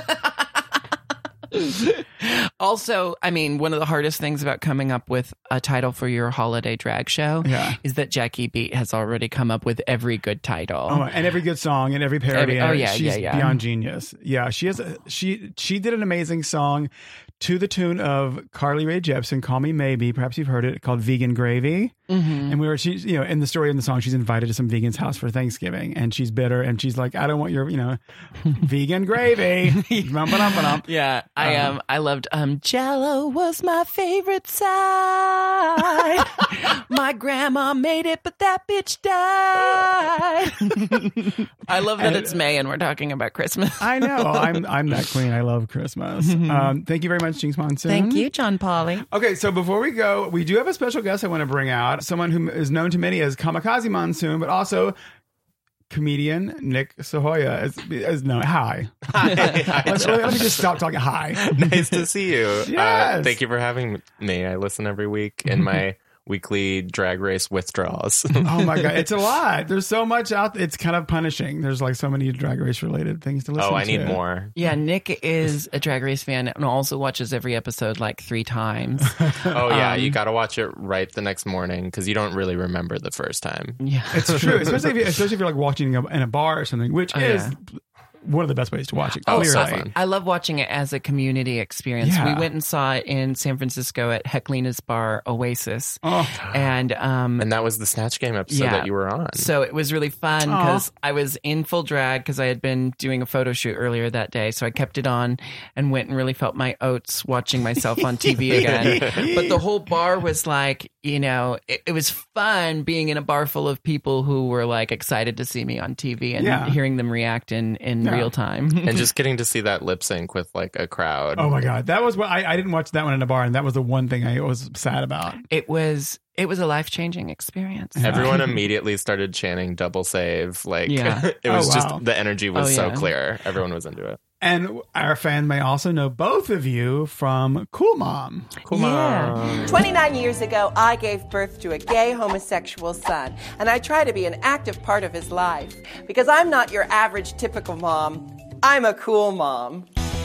[SPEAKER 2] Also, I mean, one of the hardest things about coming up with a title for your holiday drag show
[SPEAKER 1] Yeah.
[SPEAKER 2] is that Jackie Beat has already come up with every good title.
[SPEAKER 1] Oh, and every good song and every parody.
[SPEAKER 2] Every- oh,
[SPEAKER 1] and
[SPEAKER 2] yeah,
[SPEAKER 1] she's
[SPEAKER 2] yeah, yeah.
[SPEAKER 1] beyond genius. Yeah, she has. A, she she did an amazing song to the tune of Carly Rae Jepsen, Call Me Maybe. Perhaps you've heard it, called Vegan Gravy.
[SPEAKER 2] Mm-hmm.
[SPEAKER 1] And we were, she's, you know, in the story in the song, she's invited to some vegan's house for Thanksgiving, and she's bitter, and she's like, I don't want your, you know, vegan gravy. Bum-ba-dum-ba-dum.
[SPEAKER 2] Yeah, I
[SPEAKER 1] Uh-huh.
[SPEAKER 2] um I loved um Jello was my favorite side. My grandma made it, but that bitch died. I love that it's May and we're talking about Christmas.
[SPEAKER 1] I know. I'm I'm that queen. I love Christmas. Um, thank you very much, Jinx Monsoon.
[SPEAKER 2] Thank you, John Pauly.
[SPEAKER 1] Okay, so before we go, we do have a special guest I want to bring out. Someone who is known to many as Kamikaze Monsoon, but also comedian Nick Sahoya. Is, is no, hi.
[SPEAKER 7] Hi. Hi,
[SPEAKER 1] Let, let me just stop talking. Hi.
[SPEAKER 7] Nice to see you.
[SPEAKER 1] Yes.
[SPEAKER 7] Uh, thank you for having me. I listen every week in my weekly Drag Race withdrawals.
[SPEAKER 1] Oh my God, it's a lot. There's so much out there. It's kind of punishing. There's like so many Drag Race related things to listen to.
[SPEAKER 7] Oh, I need more.
[SPEAKER 2] Yeah, Nick is a Drag Race fan and also watches every episode like three times.
[SPEAKER 7] Oh, yeah.
[SPEAKER 2] Um,
[SPEAKER 7] you got to watch it right the next morning because you don't really remember the first time.
[SPEAKER 2] Yeah,
[SPEAKER 1] It's true, especially if, you, especially if you're like watching a, in a bar or something, which
[SPEAKER 2] Oh,
[SPEAKER 1] is
[SPEAKER 2] yeah.
[SPEAKER 1] one of the best ways to watch it.
[SPEAKER 7] Oh,
[SPEAKER 1] Clearly.
[SPEAKER 7] so fun.
[SPEAKER 2] I love watching it as a community experience.
[SPEAKER 1] Yeah.
[SPEAKER 2] We went and saw it in San Francisco at Heclina's bar Oasis,
[SPEAKER 1] Oh.
[SPEAKER 2] and um,
[SPEAKER 7] And that was the Snatch Game episode
[SPEAKER 2] Yeah.
[SPEAKER 7] that you were on.
[SPEAKER 2] so it was really fun because I was in full drag because I had been doing a photo shoot earlier that day. So I kept it on and went and really felt my oats watching myself on T V again. But the whole bar was like, you know, it, it was fun being in a bar full of people who were like excited to see me on T V and
[SPEAKER 1] Yeah.
[SPEAKER 2] hearing them react in, in
[SPEAKER 1] Yeah.
[SPEAKER 2] real time.
[SPEAKER 7] and just getting to see that lip sync with like a crowd.
[SPEAKER 1] Oh my God, that was what I, I didn't watch that one in a bar, and that was the one thing I was sad about.
[SPEAKER 2] It was it was a life changing experience.
[SPEAKER 7] Everyone immediately started chanting double save. Like
[SPEAKER 2] Yeah.
[SPEAKER 7] it was
[SPEAKER 1] Oh, wow.
[SPEAKER 7] just the energy was
[SPEAKER 2] Oh,
[SPEAKER 7] so
[SPEAKER 2] yeah.
[SPEAKER 7] clear. Everyone was into it.
[SPEAKER 1] And our fan may also know both of you from Cool Mom.
[SPEAKER 7] Cool.
[SPEAKER 4] Yeah. twenty-nine years ago, I gave birth to a gay homosexual son, and I try to be an active part of his life. Because I'm not your average typical mom. I'm a cool mom.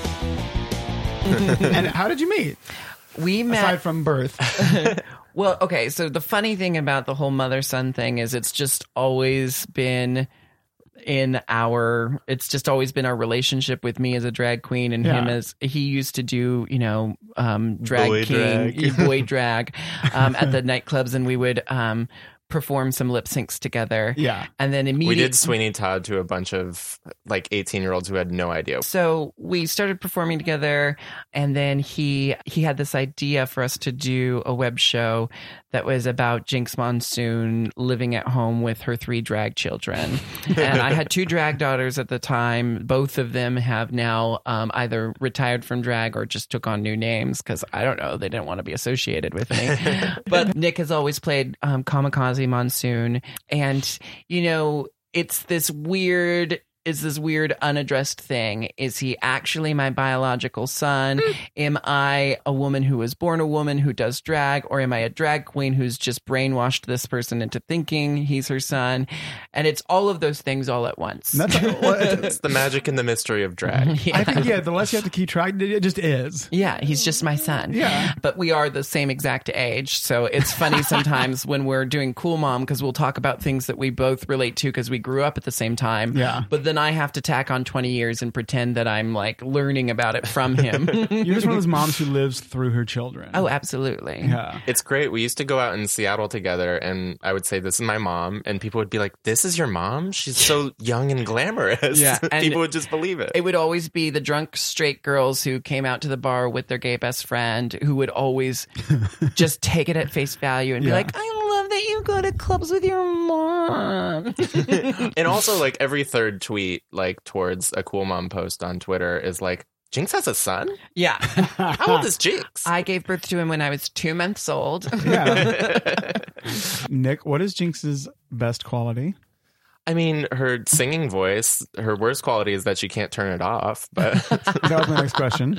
[SPEAKER 1] And how did you meet?
[SPEAKER 2] We met
[SPEAKER 1] Aside from birth.
[SPEAKER 2] Well, okay, so the funny thing about the whole mother-son thing is it's just always been in our it's just always been our relationship with me as a drag queen and
[SPEAKER 1] Yeah.
[SPEAKER 2] him as he used to do, you know, um drag
[SPEAKER 7] Boy
[SPEAKER 2] king
[SPEAKER 7] drag.
[SPEAKER 2] boy drag um at the nightclubs, and we would um perform some lip syncs together.
[SPEAKER 1] Yeah.
[SPEAKER 2] And then
[SPEAKER 7] We
[SPEAKER 2] immediately
[SPEAKER 7] did Sweeney Todd to a bunch of like eighteen year olds who had no idea.
[SPEAKER 2] So we started performing together, and then he he had this idea for us to do a web show that was about Jinx Monsoon living at home with her three drag children. And I had two drag daughters at the time. Both of them have now um, either retired from drag or just took on new names because I don't know, they didn't want to be associated with me. But Nick has always played um, Kamikaze Monsoon, and you know, it's this weird. Is this weird unaddressed thing? Is he actually my biological son? Am I a woman who was born a woman who does drag? Or am I a drag queen who's just brainwashed this person into thinking he's her son? And it's all of those things all at once.
[SPEAKER 1] That's well, it's-
[SPEAKER 7] It's the magic and the mystery of drag.
[SPEAKER 2] yeah.
[SPEAKER 1] I think, yeah, the less you have to keep track, it just is.
[SPEAKER 2] Yeah, he's just my son.
[SPEAKER 1] Yeah.
[SPEAKER 2] But we are the same exact age. So it's funny sometimes when we're doing Cool Mom because we'll talk about things that we both relate to because we grew up at the same time.
[SPEAKER 1] Yeah.
[SPEAKER 2] But then then I have to tack on twenty years and pretend that I'm like learning about it from him.
[SPEAKER 1] You're just one of those moms who lives through her children.
[SPEAKER 2] Oh, absolutely.
[SPEAKER 1] Yeah.
[SPEAKER 7] It's great. We used to go out in Seattle together, and I would say, this is my mom. And people would be like, this is your mom? She's so young and glamorous.
[SPEAKER 2] Yeah, and
[SPEAKER 7] people would just believe it.
[SPEAKER 2] It would always be the drunk straight girls who came out to the bar with their gay best friend who would always just take it at face value and be
[SPEAKER 1] Yeah.
[SPEAKER 2] like, I love that you go to clubs with your mom.
[SPEAKER 7] And also, like, every third tweet, like, towards a cool mom post on Twitter is like, Jinx has a son?
[SPEAKER 2] Yeah.
[SPEAKER 7] How old is Jinx?
[SPEAKER 2] I gave birth to him when I was two months old.
[SPEAKER 1] Yeah. Nick, what is Jinx's best quality?
[SPEAKER 7] I mean, her singing voice, her worst quality is that she can't turn it off. But
[SPEAKER 1] That was my next question.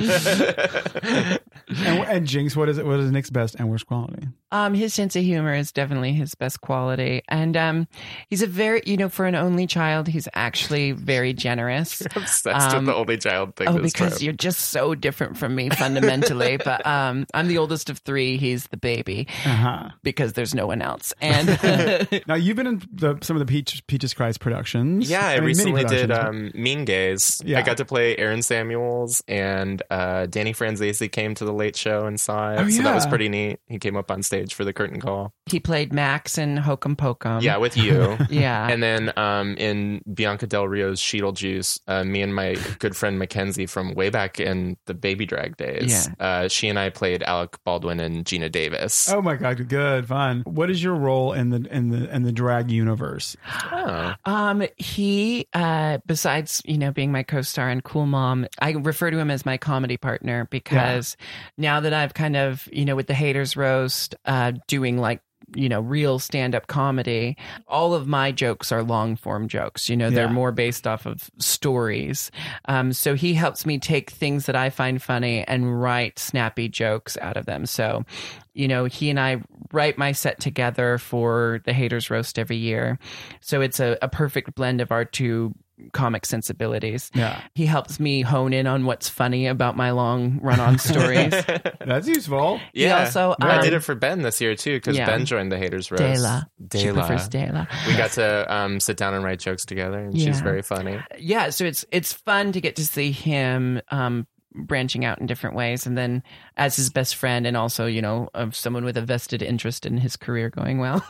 [SPEAKER 1] and, and Jinx, what is it? What is Nick's best and worst quality?
[SPEAKER 2] Um, his sense of humor is definitely his best quality. And um, he's a very, you know, for an only child, he's actually very generous.
[SPEAKER 7] You're obsessed
[SPEAKER 2] Um,
[SPEAKER 7] with the only child thing.
[SPEAKER 2] Oh,
[SPEAKER 7] this
[SPEAKER 2] because
[SPEAKER 7] trip.
[SPEAKER 2] you're just so different from me fundamentally. But um, I'm the oldest of three. He's the baby
[SPEAKER 1] Uh-huh.
[SPEAKER 2] because there's no one else. And
[SPEAKER 1] Now, you've been in the, some of the Peach, Peaches Christ productions.
[SPEAKER 7] Yeah, I,
[SPEAKER 1] mean, mini
[SPEAKER 7] recently did
[SPEAKER 1] productions.
[SPEAKER 7] um, Mean Gays.
[SPEAKER 1] Yeah.
[SPEAKER 7] I got to play Aaron Samuels, and uh, Danny Franzese came to the Late Show and saw it.
[SPEAKER 1] Oh,
[SPEAKER 7] So that was
[SPEAKER 1] yeah.
[SPEAKER 7] pretty neat. He came up on stage for the curtain call.
[SPEAKER 2] he played Max in Hokum Pokum.
[SPEAKER 7] Yeah, with you.
[SPEAKER 2] Yeah.
[SPEAKER 7] And then um, in Bianca Del Rio's Sheetaljuice, uh, me and my good friend Mackenzie from way back in the Baby Drag days, uh, she and I played Alec Baldwin and Gina Davis.
[SPEAKER 1] Oh my God, good, fun. What is your role in the in the in the drag universe?
[SPEAKER 7] Oh.
[SPEAKER 2] Um, he, uh, besides, you know, being my co-star and Cool Mom, I refer to him as my comedy partner because now that I've kind of, you know, with the Haters Roast, uh, doing like, you know, real stand-up comedy, all of my jokes are long form jokes. You know, they're
[SPEAKER 1] Yeah.
[SPEAKER 2] more based off of stories. Um, so he helps me take things that I find funny and write snappy jokes out of them. So, you know, he and I write my set together for the Haters Roast every year. So it's a, a perfect blend of our two comic sensibilities.
[SPEAKER 1] Yeah.
[SPEAKER 2] He helps me hone in on what's funny about my long run-on stories.
[SPEAKER 1] That's useful.
[SPEAKER 7] Yeah,
[SPEAKER 2] also,
[SPEAKER 7] I did
[SPEAKER 2] um,
[SPEAKER 7] it for Ben this year too, because
[SPEAKER 2] yeah.
[SPEAKER 7] Ben joined the Haters Roast.
[SPEAKER 2] Dela. She prefers Dela.
[SPEAKER 7] We got to um, sit down and write jokes together, and she's
[SPEAKER 2] Yeah.
[SPEAKER 7] very funny.
[SPEAKER 2] Yeah, so it's it's fun to get to see him um, branching out in different ways, and then as his best friend, and also, you know, of someone with a vested interest in his career going well.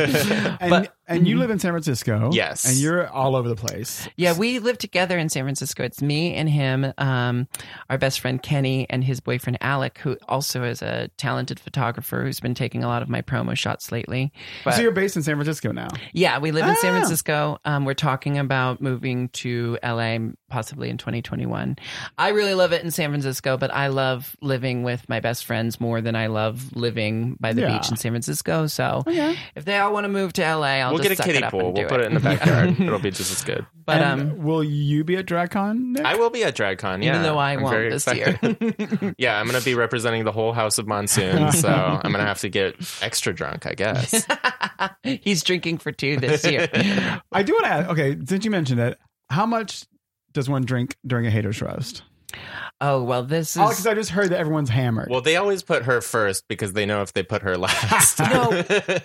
[SPEAKER 1] And,
[SPEAKER 2] But-
[SPEAKER 1] and you live in San Francisco.
[SPEAKER 7] Yes.
[SPEAKER 1] And you're all over the place.
[SPEAKER 2] Yeah, we live together in San Francisco. It's me and him, um, our best friend Kenny, and his boyfriend Alec, who also is a talented photographer who's been taking a lot of my promo shots lately. But
[SPEAKER 1] So you're based in San Francisco now.
[SPEAKER 2] yeah, we live in San
[SPEAKER 1] Ah.
[SPEAKER 2] Francisco. Um, we're talking about moving to L A possibly in twenty twenty-one. I really love it in San Francisco, but I love living with my best friends more than I love living by the
[SPEAKER 1] Yeah.
[SPEAKER 2] beach in San Francisco. So if they all want to move to L A, I'll
[SPEAKER 7] We'll
[SPEAKER 2] just
[SPEAKER 7] get a
[SPEAKER 2] suck
[SPEAKER 7] kiddie
[SPEAKER 2] it up
[SPEAKER 7] pool.
[SPEAKER 2] and do
[SPEAKER 7] We'll put it in the backyard. It'll be just as good.
[SPEAKER 2] But
[SPEAKER 1] And
[SPEAKER 2] um,
[SPEAKER 1] will you be at DragCon, Nick?
[SPEAKER 7] I will be at DragCon, yeah.
[SPEAKER 2] even though I
[SPEAKER 7] I'm
[SPEAKER 2] won't
[SPEAKER 7] very
[SPEAKER 2] this
[SPEAKER 7] excited.
[SPEAKER 2] year.
[SPEAKER 7] Yeah, I'm going to be representing the whole House of Monsoon, so I'm going to have to get extra drunk, I guess.
[SPEAKER 2] He's drinking for two this year.
[SPEAKER 1] I do want to ask, okay, since you mentioned it, how much does one drink during a Haters Roast?
[SPEAKER 2] Oh, well, this is...
[SPEAKER 1] Oh, because I just heard that everyone's hammered.
[SPEAKER 7] Well, they always put her first because they know if they put her last.
[SPEAKER 2] No,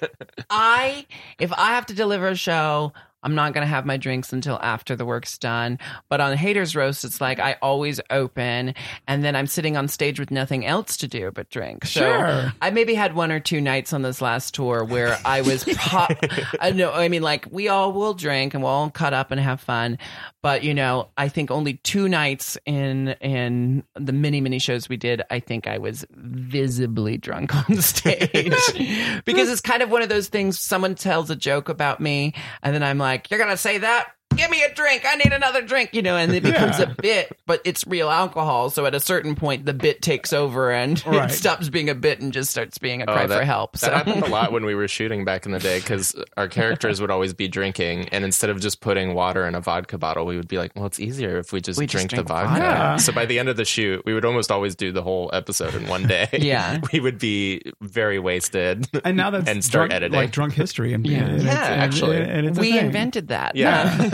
[SPEAKER 2] I, if I have to deliver a show, I'm not going to have my drinks until after the work's done. But on Haters Roast, it's like I always open, and then I'm sitting on stage with nothing else to do but drink. So
[SPEAKER 1] Sure.
[SPEAKER 2] I maybe had one or two nights on this last tour where I was, pro- I know, I mean, like we all will drink and we'll all cut up and have fun. But, you know, I think only two nights in in the many, many shows we did, I think I was visibly drunk on stage. Because it's kind of one of those things, someone tells a joke about me, and then I'm like, you're going to say that? Give me a drink. I need another drink, you know, and it becomes
[SPEAKER 1] Yeah.
[SPEAKER 2] a bit, but it's real alcohol. So at a certain point, the bit takes over and
[SPEAKER 1] Right.
[SPEAKER 2] it stops being a bit and just starts being a
[SPEAKER 7] Oh,
[SPEAKER 2] cry
[SPEAKER 7] that,
[SPEAKER 2] for help.
[SPEAKER 7] That
[SPEAKER 2] So
[SPEAKER 7] happened a lot when we were shooting back in the day because our characters would always be drinking, and instead of just putting water in a vodka bottle, we would be like, well, it's easier if we just,
[SPEAKER 2] We just
[SPEAKER 7] drink,
[SPEAKER 2] drink
[SPEAKER 7] the vodka.
[SPEAKER 1] vodka.
[SPEAKER 7] So by the end of the shoot, we would almost always do the whole episode in one day.
[SPEAKER 2] Yeah.
[SPEAKER 7] We would be very wasted.
[SPEAKER 1] and now that's
[SPEAKER 7] and start
[SPEAKER 1] drunk,
[SPEAKER 7] editing.
[SPEAKER 1] like drunk history. And,
[SPEAKER 2] Yeah.
[SPEAKER 1] and it's-
[SPEAKER 7] Yeah,
[SPEAKER 1] and-
[SPEAKER 7] actually.
[SPEAKER 1] and it's a
[SPEAKER 2] we
[SPEAKER 1] thing.
[SPEAKER 2] invented that.
[SPEAKER 7] Yeah.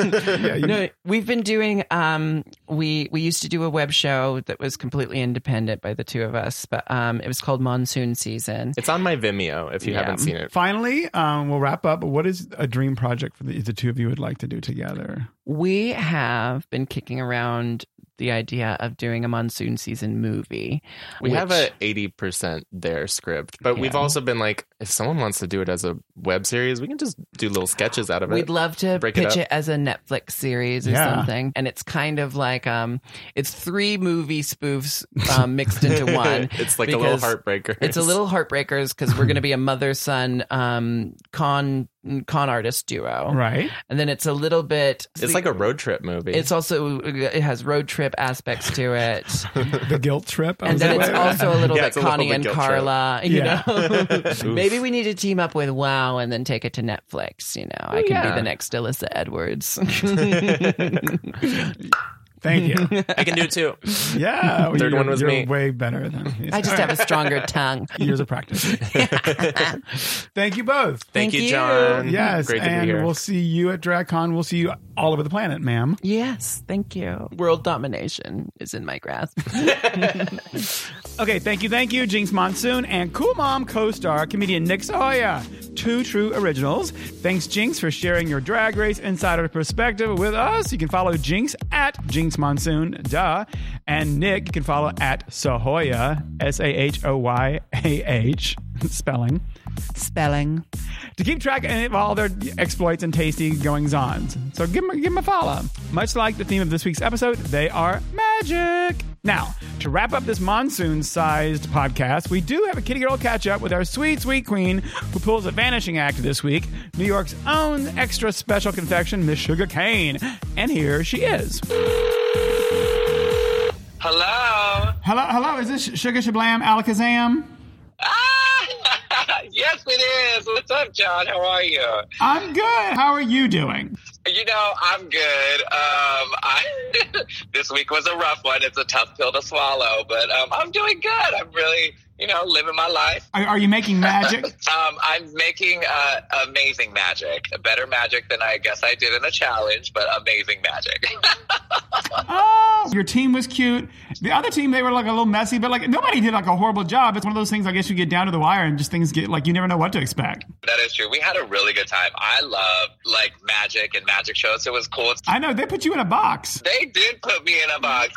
[SPEAKER 1] yeah, you,
[SPEAKER 2] no, we've been doing. Um, we we used to do a web show that was completely independent by the two of us, but um, it was called Monsoon Season.
[SPEAKER 7] It's on my Vimeo if you
[SPEAKER 2] Yeah.
[SPEAKER 7] haven't seen it.
[SPEAKER 1] Finally, um, we'll wrap up. What is a dream project for the, the two of you would like to do together?
[SPEAKER 2] We have been kicking around the idea of doing a monsoon season movie.
[SPEAKER 7] We
[SPEAKER 2] which-
[SPEAKER 7] have a eighty percent there script, but we've
[SPEAKER 2] Yeah.
[SPEAKER 7] also been like, if someone wants to do it as a web series, we can just do little sketches out of it.
[SPEAKER 2] We'd love to
[SPEAKER 7] Break it
[SPEAKER 2] pitch
[SPEAKER 7] up.
[SPEAKER 2] it, as a Netflix series or
[SPEAKER 1] Yeah.
[SPEAKER 2] something. And it's kind of like um it's three movie spoofs um, mixed into one.
[SPEAKER 7] It's like a little
[SPEAKER 2] because
[SPEAKER 7] heartbreaker.
[SPEAKER 2] It's a little heartbreakers because we're going to be a mother-son um con con artist duo.
[SPEAKER 1] Right.
[SPEAKER 2] And then it's a little bit
[SPEAKER 7] It's like a road trip movie.
[SPEAKER 2] it's also it has road trip aspects to it.
[SPEAKER 1] The guilt trip.
[SPEAKER 2] And then it's also a little
[SPEAKER 7] Yeah,
[SPEAKER 2] bit
[SPEAKER 7] it's a little
[SPEAKER 2] Connie
[SPEAKER 7] bit
[SPEAKER 2] and
[SPEAKER 7] guilt
[SPEAKER 2] Carla, you
[SPEAKER 1] Yeah.
[SPEAKER 2] know. Maybe we need to team up with WoW and then take it to Netflix, you know. I can
[SPEAKER 7] yeah.
[SPEAKER 2] be the next Alyssa Edwards.
[SPEAKER 1] Thank you.
[SPEAKER 7] I can do it too.
[SPEAKER 1] Yeah.
[SPEAKER 7] Third
[SPEAKER 1] you're,
[SPEAKER 7] one was
[SPEAKER 1] you're
[SPEAKER 7] me.
[SPEAKER 1] way better than me.
[SPEAKER 2] I just have a stronger tongue.
[SPEAKER 1] Years of practice. Thank you both.
[SPEAKER 7] Thank,
[SPEAKER 2] Thank
[SPEAKER 7] you,
[SPEAKER 2] you.
[SPEAKER 7] John.
[SPEAKER 1] Yes.
[SPEAKER 7] Great to
[SPEAKER 1] and
[SPEAKER 7] be here.
[SPEAKER 1] we'll see you at DragCon. We'll see you all over the planet, ma'am.
[SPEAKER 2] Yes, thank you. World domination is in my grasp.
[SPEAKER 1] Okay, thank you, thank you, Jinx Monsoon and Cool Mom co-star comedian Nick Sahoya. Two true originals. Thanks, Jinx, for sharing your Drag Race insider perspective with us. You can follow Jinx at Jinx Monsoon, duh. And Nick, you can follow at Sahoya, S A H O Y A H, spelling.
[SPEAKER 2] Spelling.
[SPEAKER 1] To keep track of all their exploits and tasty goings-ons. So give them, give them a follow. Much like the theme of this week's episode, they are magic. Now, to wrap up this monsoon-sized podcast, we do have a kitty girl catch-up with our sweet, sweet queen who pulls a vanishing act this week, New York's own extra special confection, Miss Sugar Cane. And here she is.
[SPEAKER 8] Hello.
[SPEAKER 1] Hello, hello, is this Sugar Shablam Alakazam?
[SPEAKER 8] Ah, yes, it is. What's up, John? How are you?
[SPEAKER 1] I'm good. How are you doing?
[SPEAKER 8] You know, I'm good. Um, I this week was a rough one. It's a tough pill to swallow, but um, I'm doing good. I'm really, you know, living my life.
[SPEAKER 1] Are, are you making magic?
[SPEAKER 8] um, I'm making uh, amazing magic. Better magic than I guess I did in a challenge, but amazing magic.
[SPEAKER 1] Oh, your team was cute. The other team, they were like a little messy, but like nobody did like a horrible job. It's one of those things, I guess you get down to the wire and just things get like you never know what to expect.
[SPEAKER 8] That is true. We had a really good time. I love like magic and magic shows. It was cool.
[SPEAKER 1] I know, they put you in a box.
[SPEAKER 8] They did put me in a box.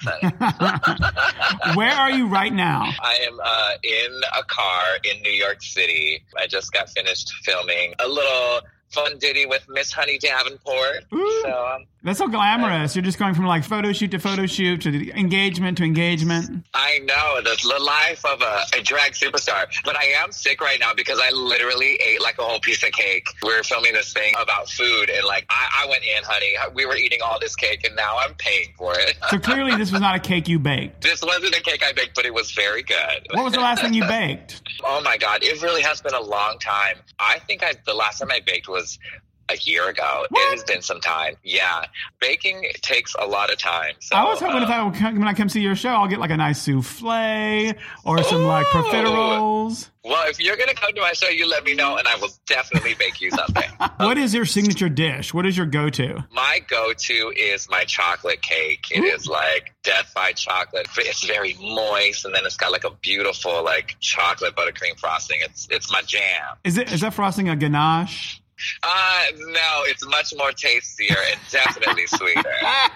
[SPEAKER 1] Where are you right now?
[SPEAKER 8] I am uh, in a car in New York City. I just got finished filming a little fun ditty with Miss Honey Davenport.
[SPEAKER 1] Ooh.
[SPEAKER 8] So um,
[SPEAKER 1] That's so glamorous. You're just going from like photo shoot to photo shoot to engagement to engagement.
[SPEAKER 8] I know, the, the life of a, a drag superstar. But I am sick right now because I literally ate like a whole piece of cake. We were filming this thing about food and like I, I went in, honey. We were eating all this cake and now I'm paying for it.
[SPEAKER 1] So clearly this was not a cake you baked.
[SPEAKER 8] This wasn't a cake I baked, but it was very good.
[SPEAKER 1] What was the last thing you baked?
[SPEAKER 8] Oh my God, it really has been a long time. I think I the last time I baked was a year ago.
[SPEAKER 1] What?
[SPEAKER 8] It has been some time. Yeah. Baking takes a lot of time. So,
[SPEAKER 1] I was hoping
[SPEAKER 8] uh,
[SPEAKER 1] if I come, when I come see your show, I'll get like a nice souffle or some like
[SPEAKER 8] Ooh.
[SPEAKER 1] profiteroles.
[SPEAKER 8] Well, if you're going to come to my show, you let me know and I will definitely bake you something.
[SPEAKER 1] What is your signature dish? What is your go-to?
[SPEAKER 8] My go-to is my chocolate cake. It is like death by chocolate. It's very moist, and then it's got like a beautiful like chocolate buttercream frosting. It's it's my jam.
[SPEAKER 1] Is it is that frosting a ganache?
[SPEAKER 8] Uh, no, it's much more tastier and definitely sweeter.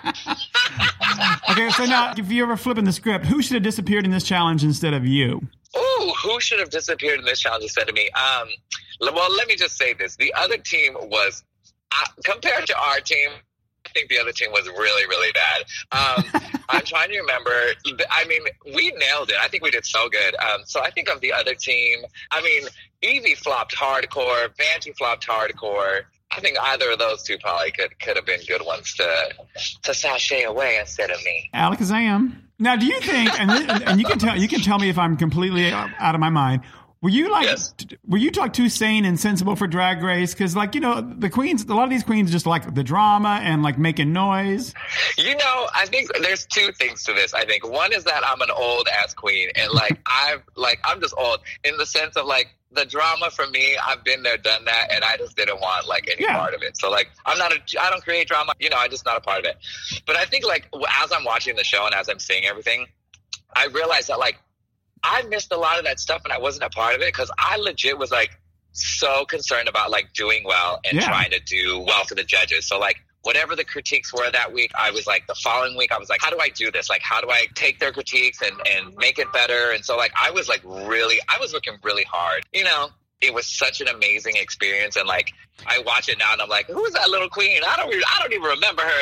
[SPEAKER 1] Okay, so now if you ever flipping the script, who should have disappeared in this challenge instead of you?
[SPEAKER 8] Ooh, who should have disappeared in this challenge instead of me? Um, well, let me just say this. The other team was, uh, compared to our team, I think the other team was really, really bad. Um, I'm trying to remember. I mean, we nailed it. I think we did so good. Um, so I think of the other team, I mean, Evie flopped hardcore. Vanjie flopped hardcore. I think either of those two probably could could have been good ones to to sashay away instead of me.
[SPEAKER 1] Alakazam. Now, do you think, and, this, and you can tell you can tell me if I'm completely out of my mind, were you like,
[SPEAKER 8] Yes.
[SPEAKER 1] t- were you like too sane and sensible for Drag Race? Because like, you know, the queens, a lot of these queens just like the drama and like making noise.
[SPEAKER 8] You know, I think there's two things to this. I think one is that I'm an old ass queen, and like I've like I'm just old in the sense of like the drama for me, I've been there, done that, and I just didn't want like any
[SPEAKER 1] Yeah.
[SPEAKER 8] part of it. So like, I'm not a, I don't create drama, you know, I'm just not a part of it. But I think like as I'm watching the show and as I'm seeing everything, I realized that like I missed a lot of that stuff and I wasn't a part of it because I legit was like so concerned about like doing well and
[SPEAKER 1] Yeah.
[SPEAKER 8] trying to do well for the judges. So like, whatever the critiques were that week, I was like, the following week, I was like, how do I do this? Like, how do I take their critiques and, and make it better? And so, like, I was like really, I was looking really hard. You know, it was such an amazing experience. And like, I watch it now and I'm like, who is that little queen? I don't, re- I don't even remember her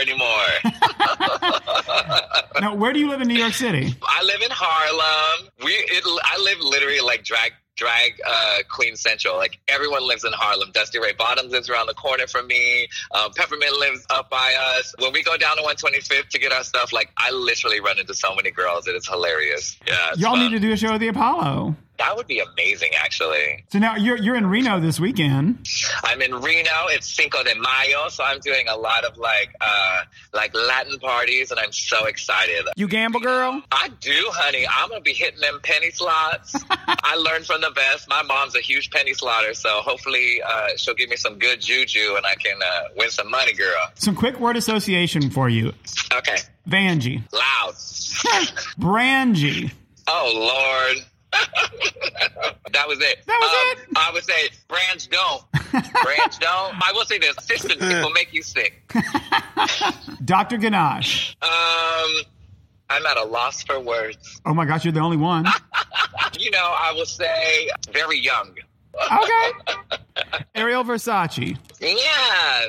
[SPEAKER 8] anymore.
[SPEAKER 1] Now, where do you live in New York City?
[SPEAKER 8] I live in Harlem. We, it, I live literally like drag. drag uh, Queen Central. Like everyone lives in Harlem. Dusty Ray Bottoms lives around the corner from me. Um, Peppermint lives up by us. When we go down to one twenty-fifth to get our stuff, like I literally run into so many girls and it's hilarious. Yeah, it's
[SPEAKER 1] Y'all
[SPEAKER 8] fun.
[SPEAKER 1] need to do a show at the Apollo.
[SPEAKER 8] That would be amazing, actually.
[SPEAKER 1] So now you're you're in Reno this weekend.
[SPEAKER 8] I'm in Reno. It's Cinco de Mayo, so I'm doing a lot of like uh, like Latin parties, and I'm so excited.
[SPEAKER 1] You gamble, girl?
[SPEAKER 8] I do, honey. I'm gonna be hitting them penny slots. I learned from the best. My mom's a huge penny slotter, so hopefully uh, she'll give me some good juju, and I can uh, win some money, girl.
[SPEAKER 1] Some quick word association for you.
[SPEAKER 8] Okay.
[SPEAKER 1] Vanjie.
[SPEAKER 8] Loud.
[SPEAKER 1] Brangie.
[SPEAKER 8] Oh Lord. That was it.
[SPEAKER 1] That was
[SPEAKER 8] um,
[SPEAKER 1] it?
[SPEAKER 8] I would say branch don't. Branch don't. I will say this. Assistance will make you sick.
[SPEAKER 1] Doctor Ganache.
[SPEAKER 8] Um, I'm at a loss for words.
[SPEAKER 1] Oh my gosh, you're the only one.
[SPEAKER 8] You know, I will say very young.
[SPEAKER 1] Okay. Ariel Versace.
[SPEAKER 8] Yes.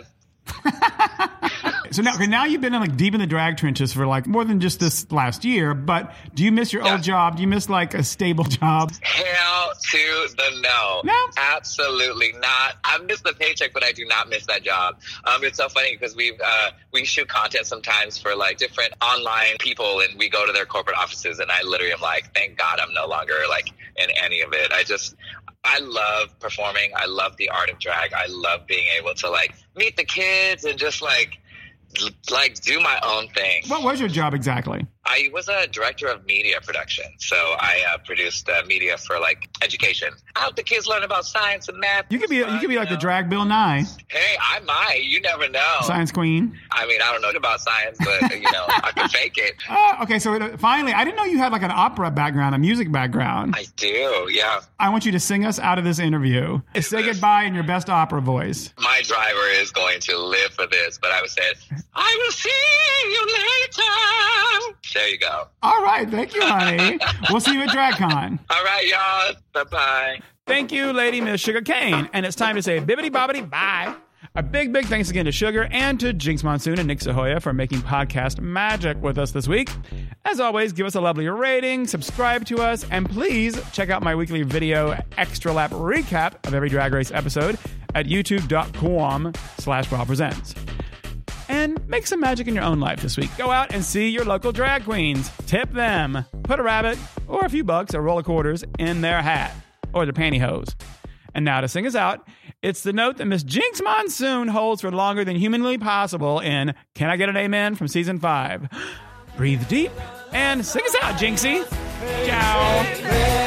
[SPEAKER 1] So now, okay, now you've been in like deep in the drag trenches for like more than just this last year, but do you miss your
[SPEAKER 8] Yeah.
[SPEAKER 1] old job? Do you miss like a stable job?
[SPEAKER 8] Hell to the no.
[SPEAKER 1] No?
[SPEAKER 8] Absolutely not. I miss the paycheck, but I do not miss that job. Um, it's so funny because we've, uh, we shoot content sometimes for like different online people and we go to their corporate offices and I literally am like, thank God I'm no longer like in any of it. I just, I love performing. I love the art of drag. I love being able to like meet the kids and just like, like do my own thing.
[SPEAKER 1] What was your job exactly?
[SPEAKER 8] I was a director of media production, so I uh, produced uh, media for like education. I hope the kids learn about science and math.
[SPEAKER 1] You could be
[SPEAKER 8] Fun,
[SPEAKER 1] you could be like
[SPEAKER 8] know?
[SPEAKER 1] the drag Bill Nye,
[SPEAKER 8] Hey, I might. You never know.
[SPEAKER 1] science queen.
[SPEAKER 8] I mean, I don't know about science, but you know, I can fake it.
[SPEAKER 1] Uh, okay, so it, finally, I didn't know you had like an opera background, a music background.
[SPEAKER 8] I do, yeah.
[SPEAKER 1] I want you to sing us out of this interview. Say goodbye in your best opera voice.
[SPEAKER 8] My driver is going to live for this, but I would say, I will see you later. There you go.
[SPEAKER 1] All right, thank you, honey. We'll see you at DragCon.
[SPEAKER 8] All right, y'all. Bye-bye.
[SPEAKER 1] Thank you, Lady Miss Sugar Cane. And it's time to say bibbity bobbity bye. A big, big thanks again to Sugar and to Jinx Monsoon and Nick Sahoya for making podcast magic with us this week. As always, give us a lovely rating, subscribe to us, and please check out my weekly video extra lap recap of every Drag Race episode at youtube.com slash Raw Presents. And make some magic in your own life this week. Go out and see your local drag queens. Tip them. Put a rabbit or a few bucks or roll of quarters in their hat or their pantyhose. And now to sing us out, it's the note that Miss Jinx Monsoon holds for longer than humanly possible in Can I Get an Amen from season five. Breathe deep and sing us out, Jinxie. Ciao.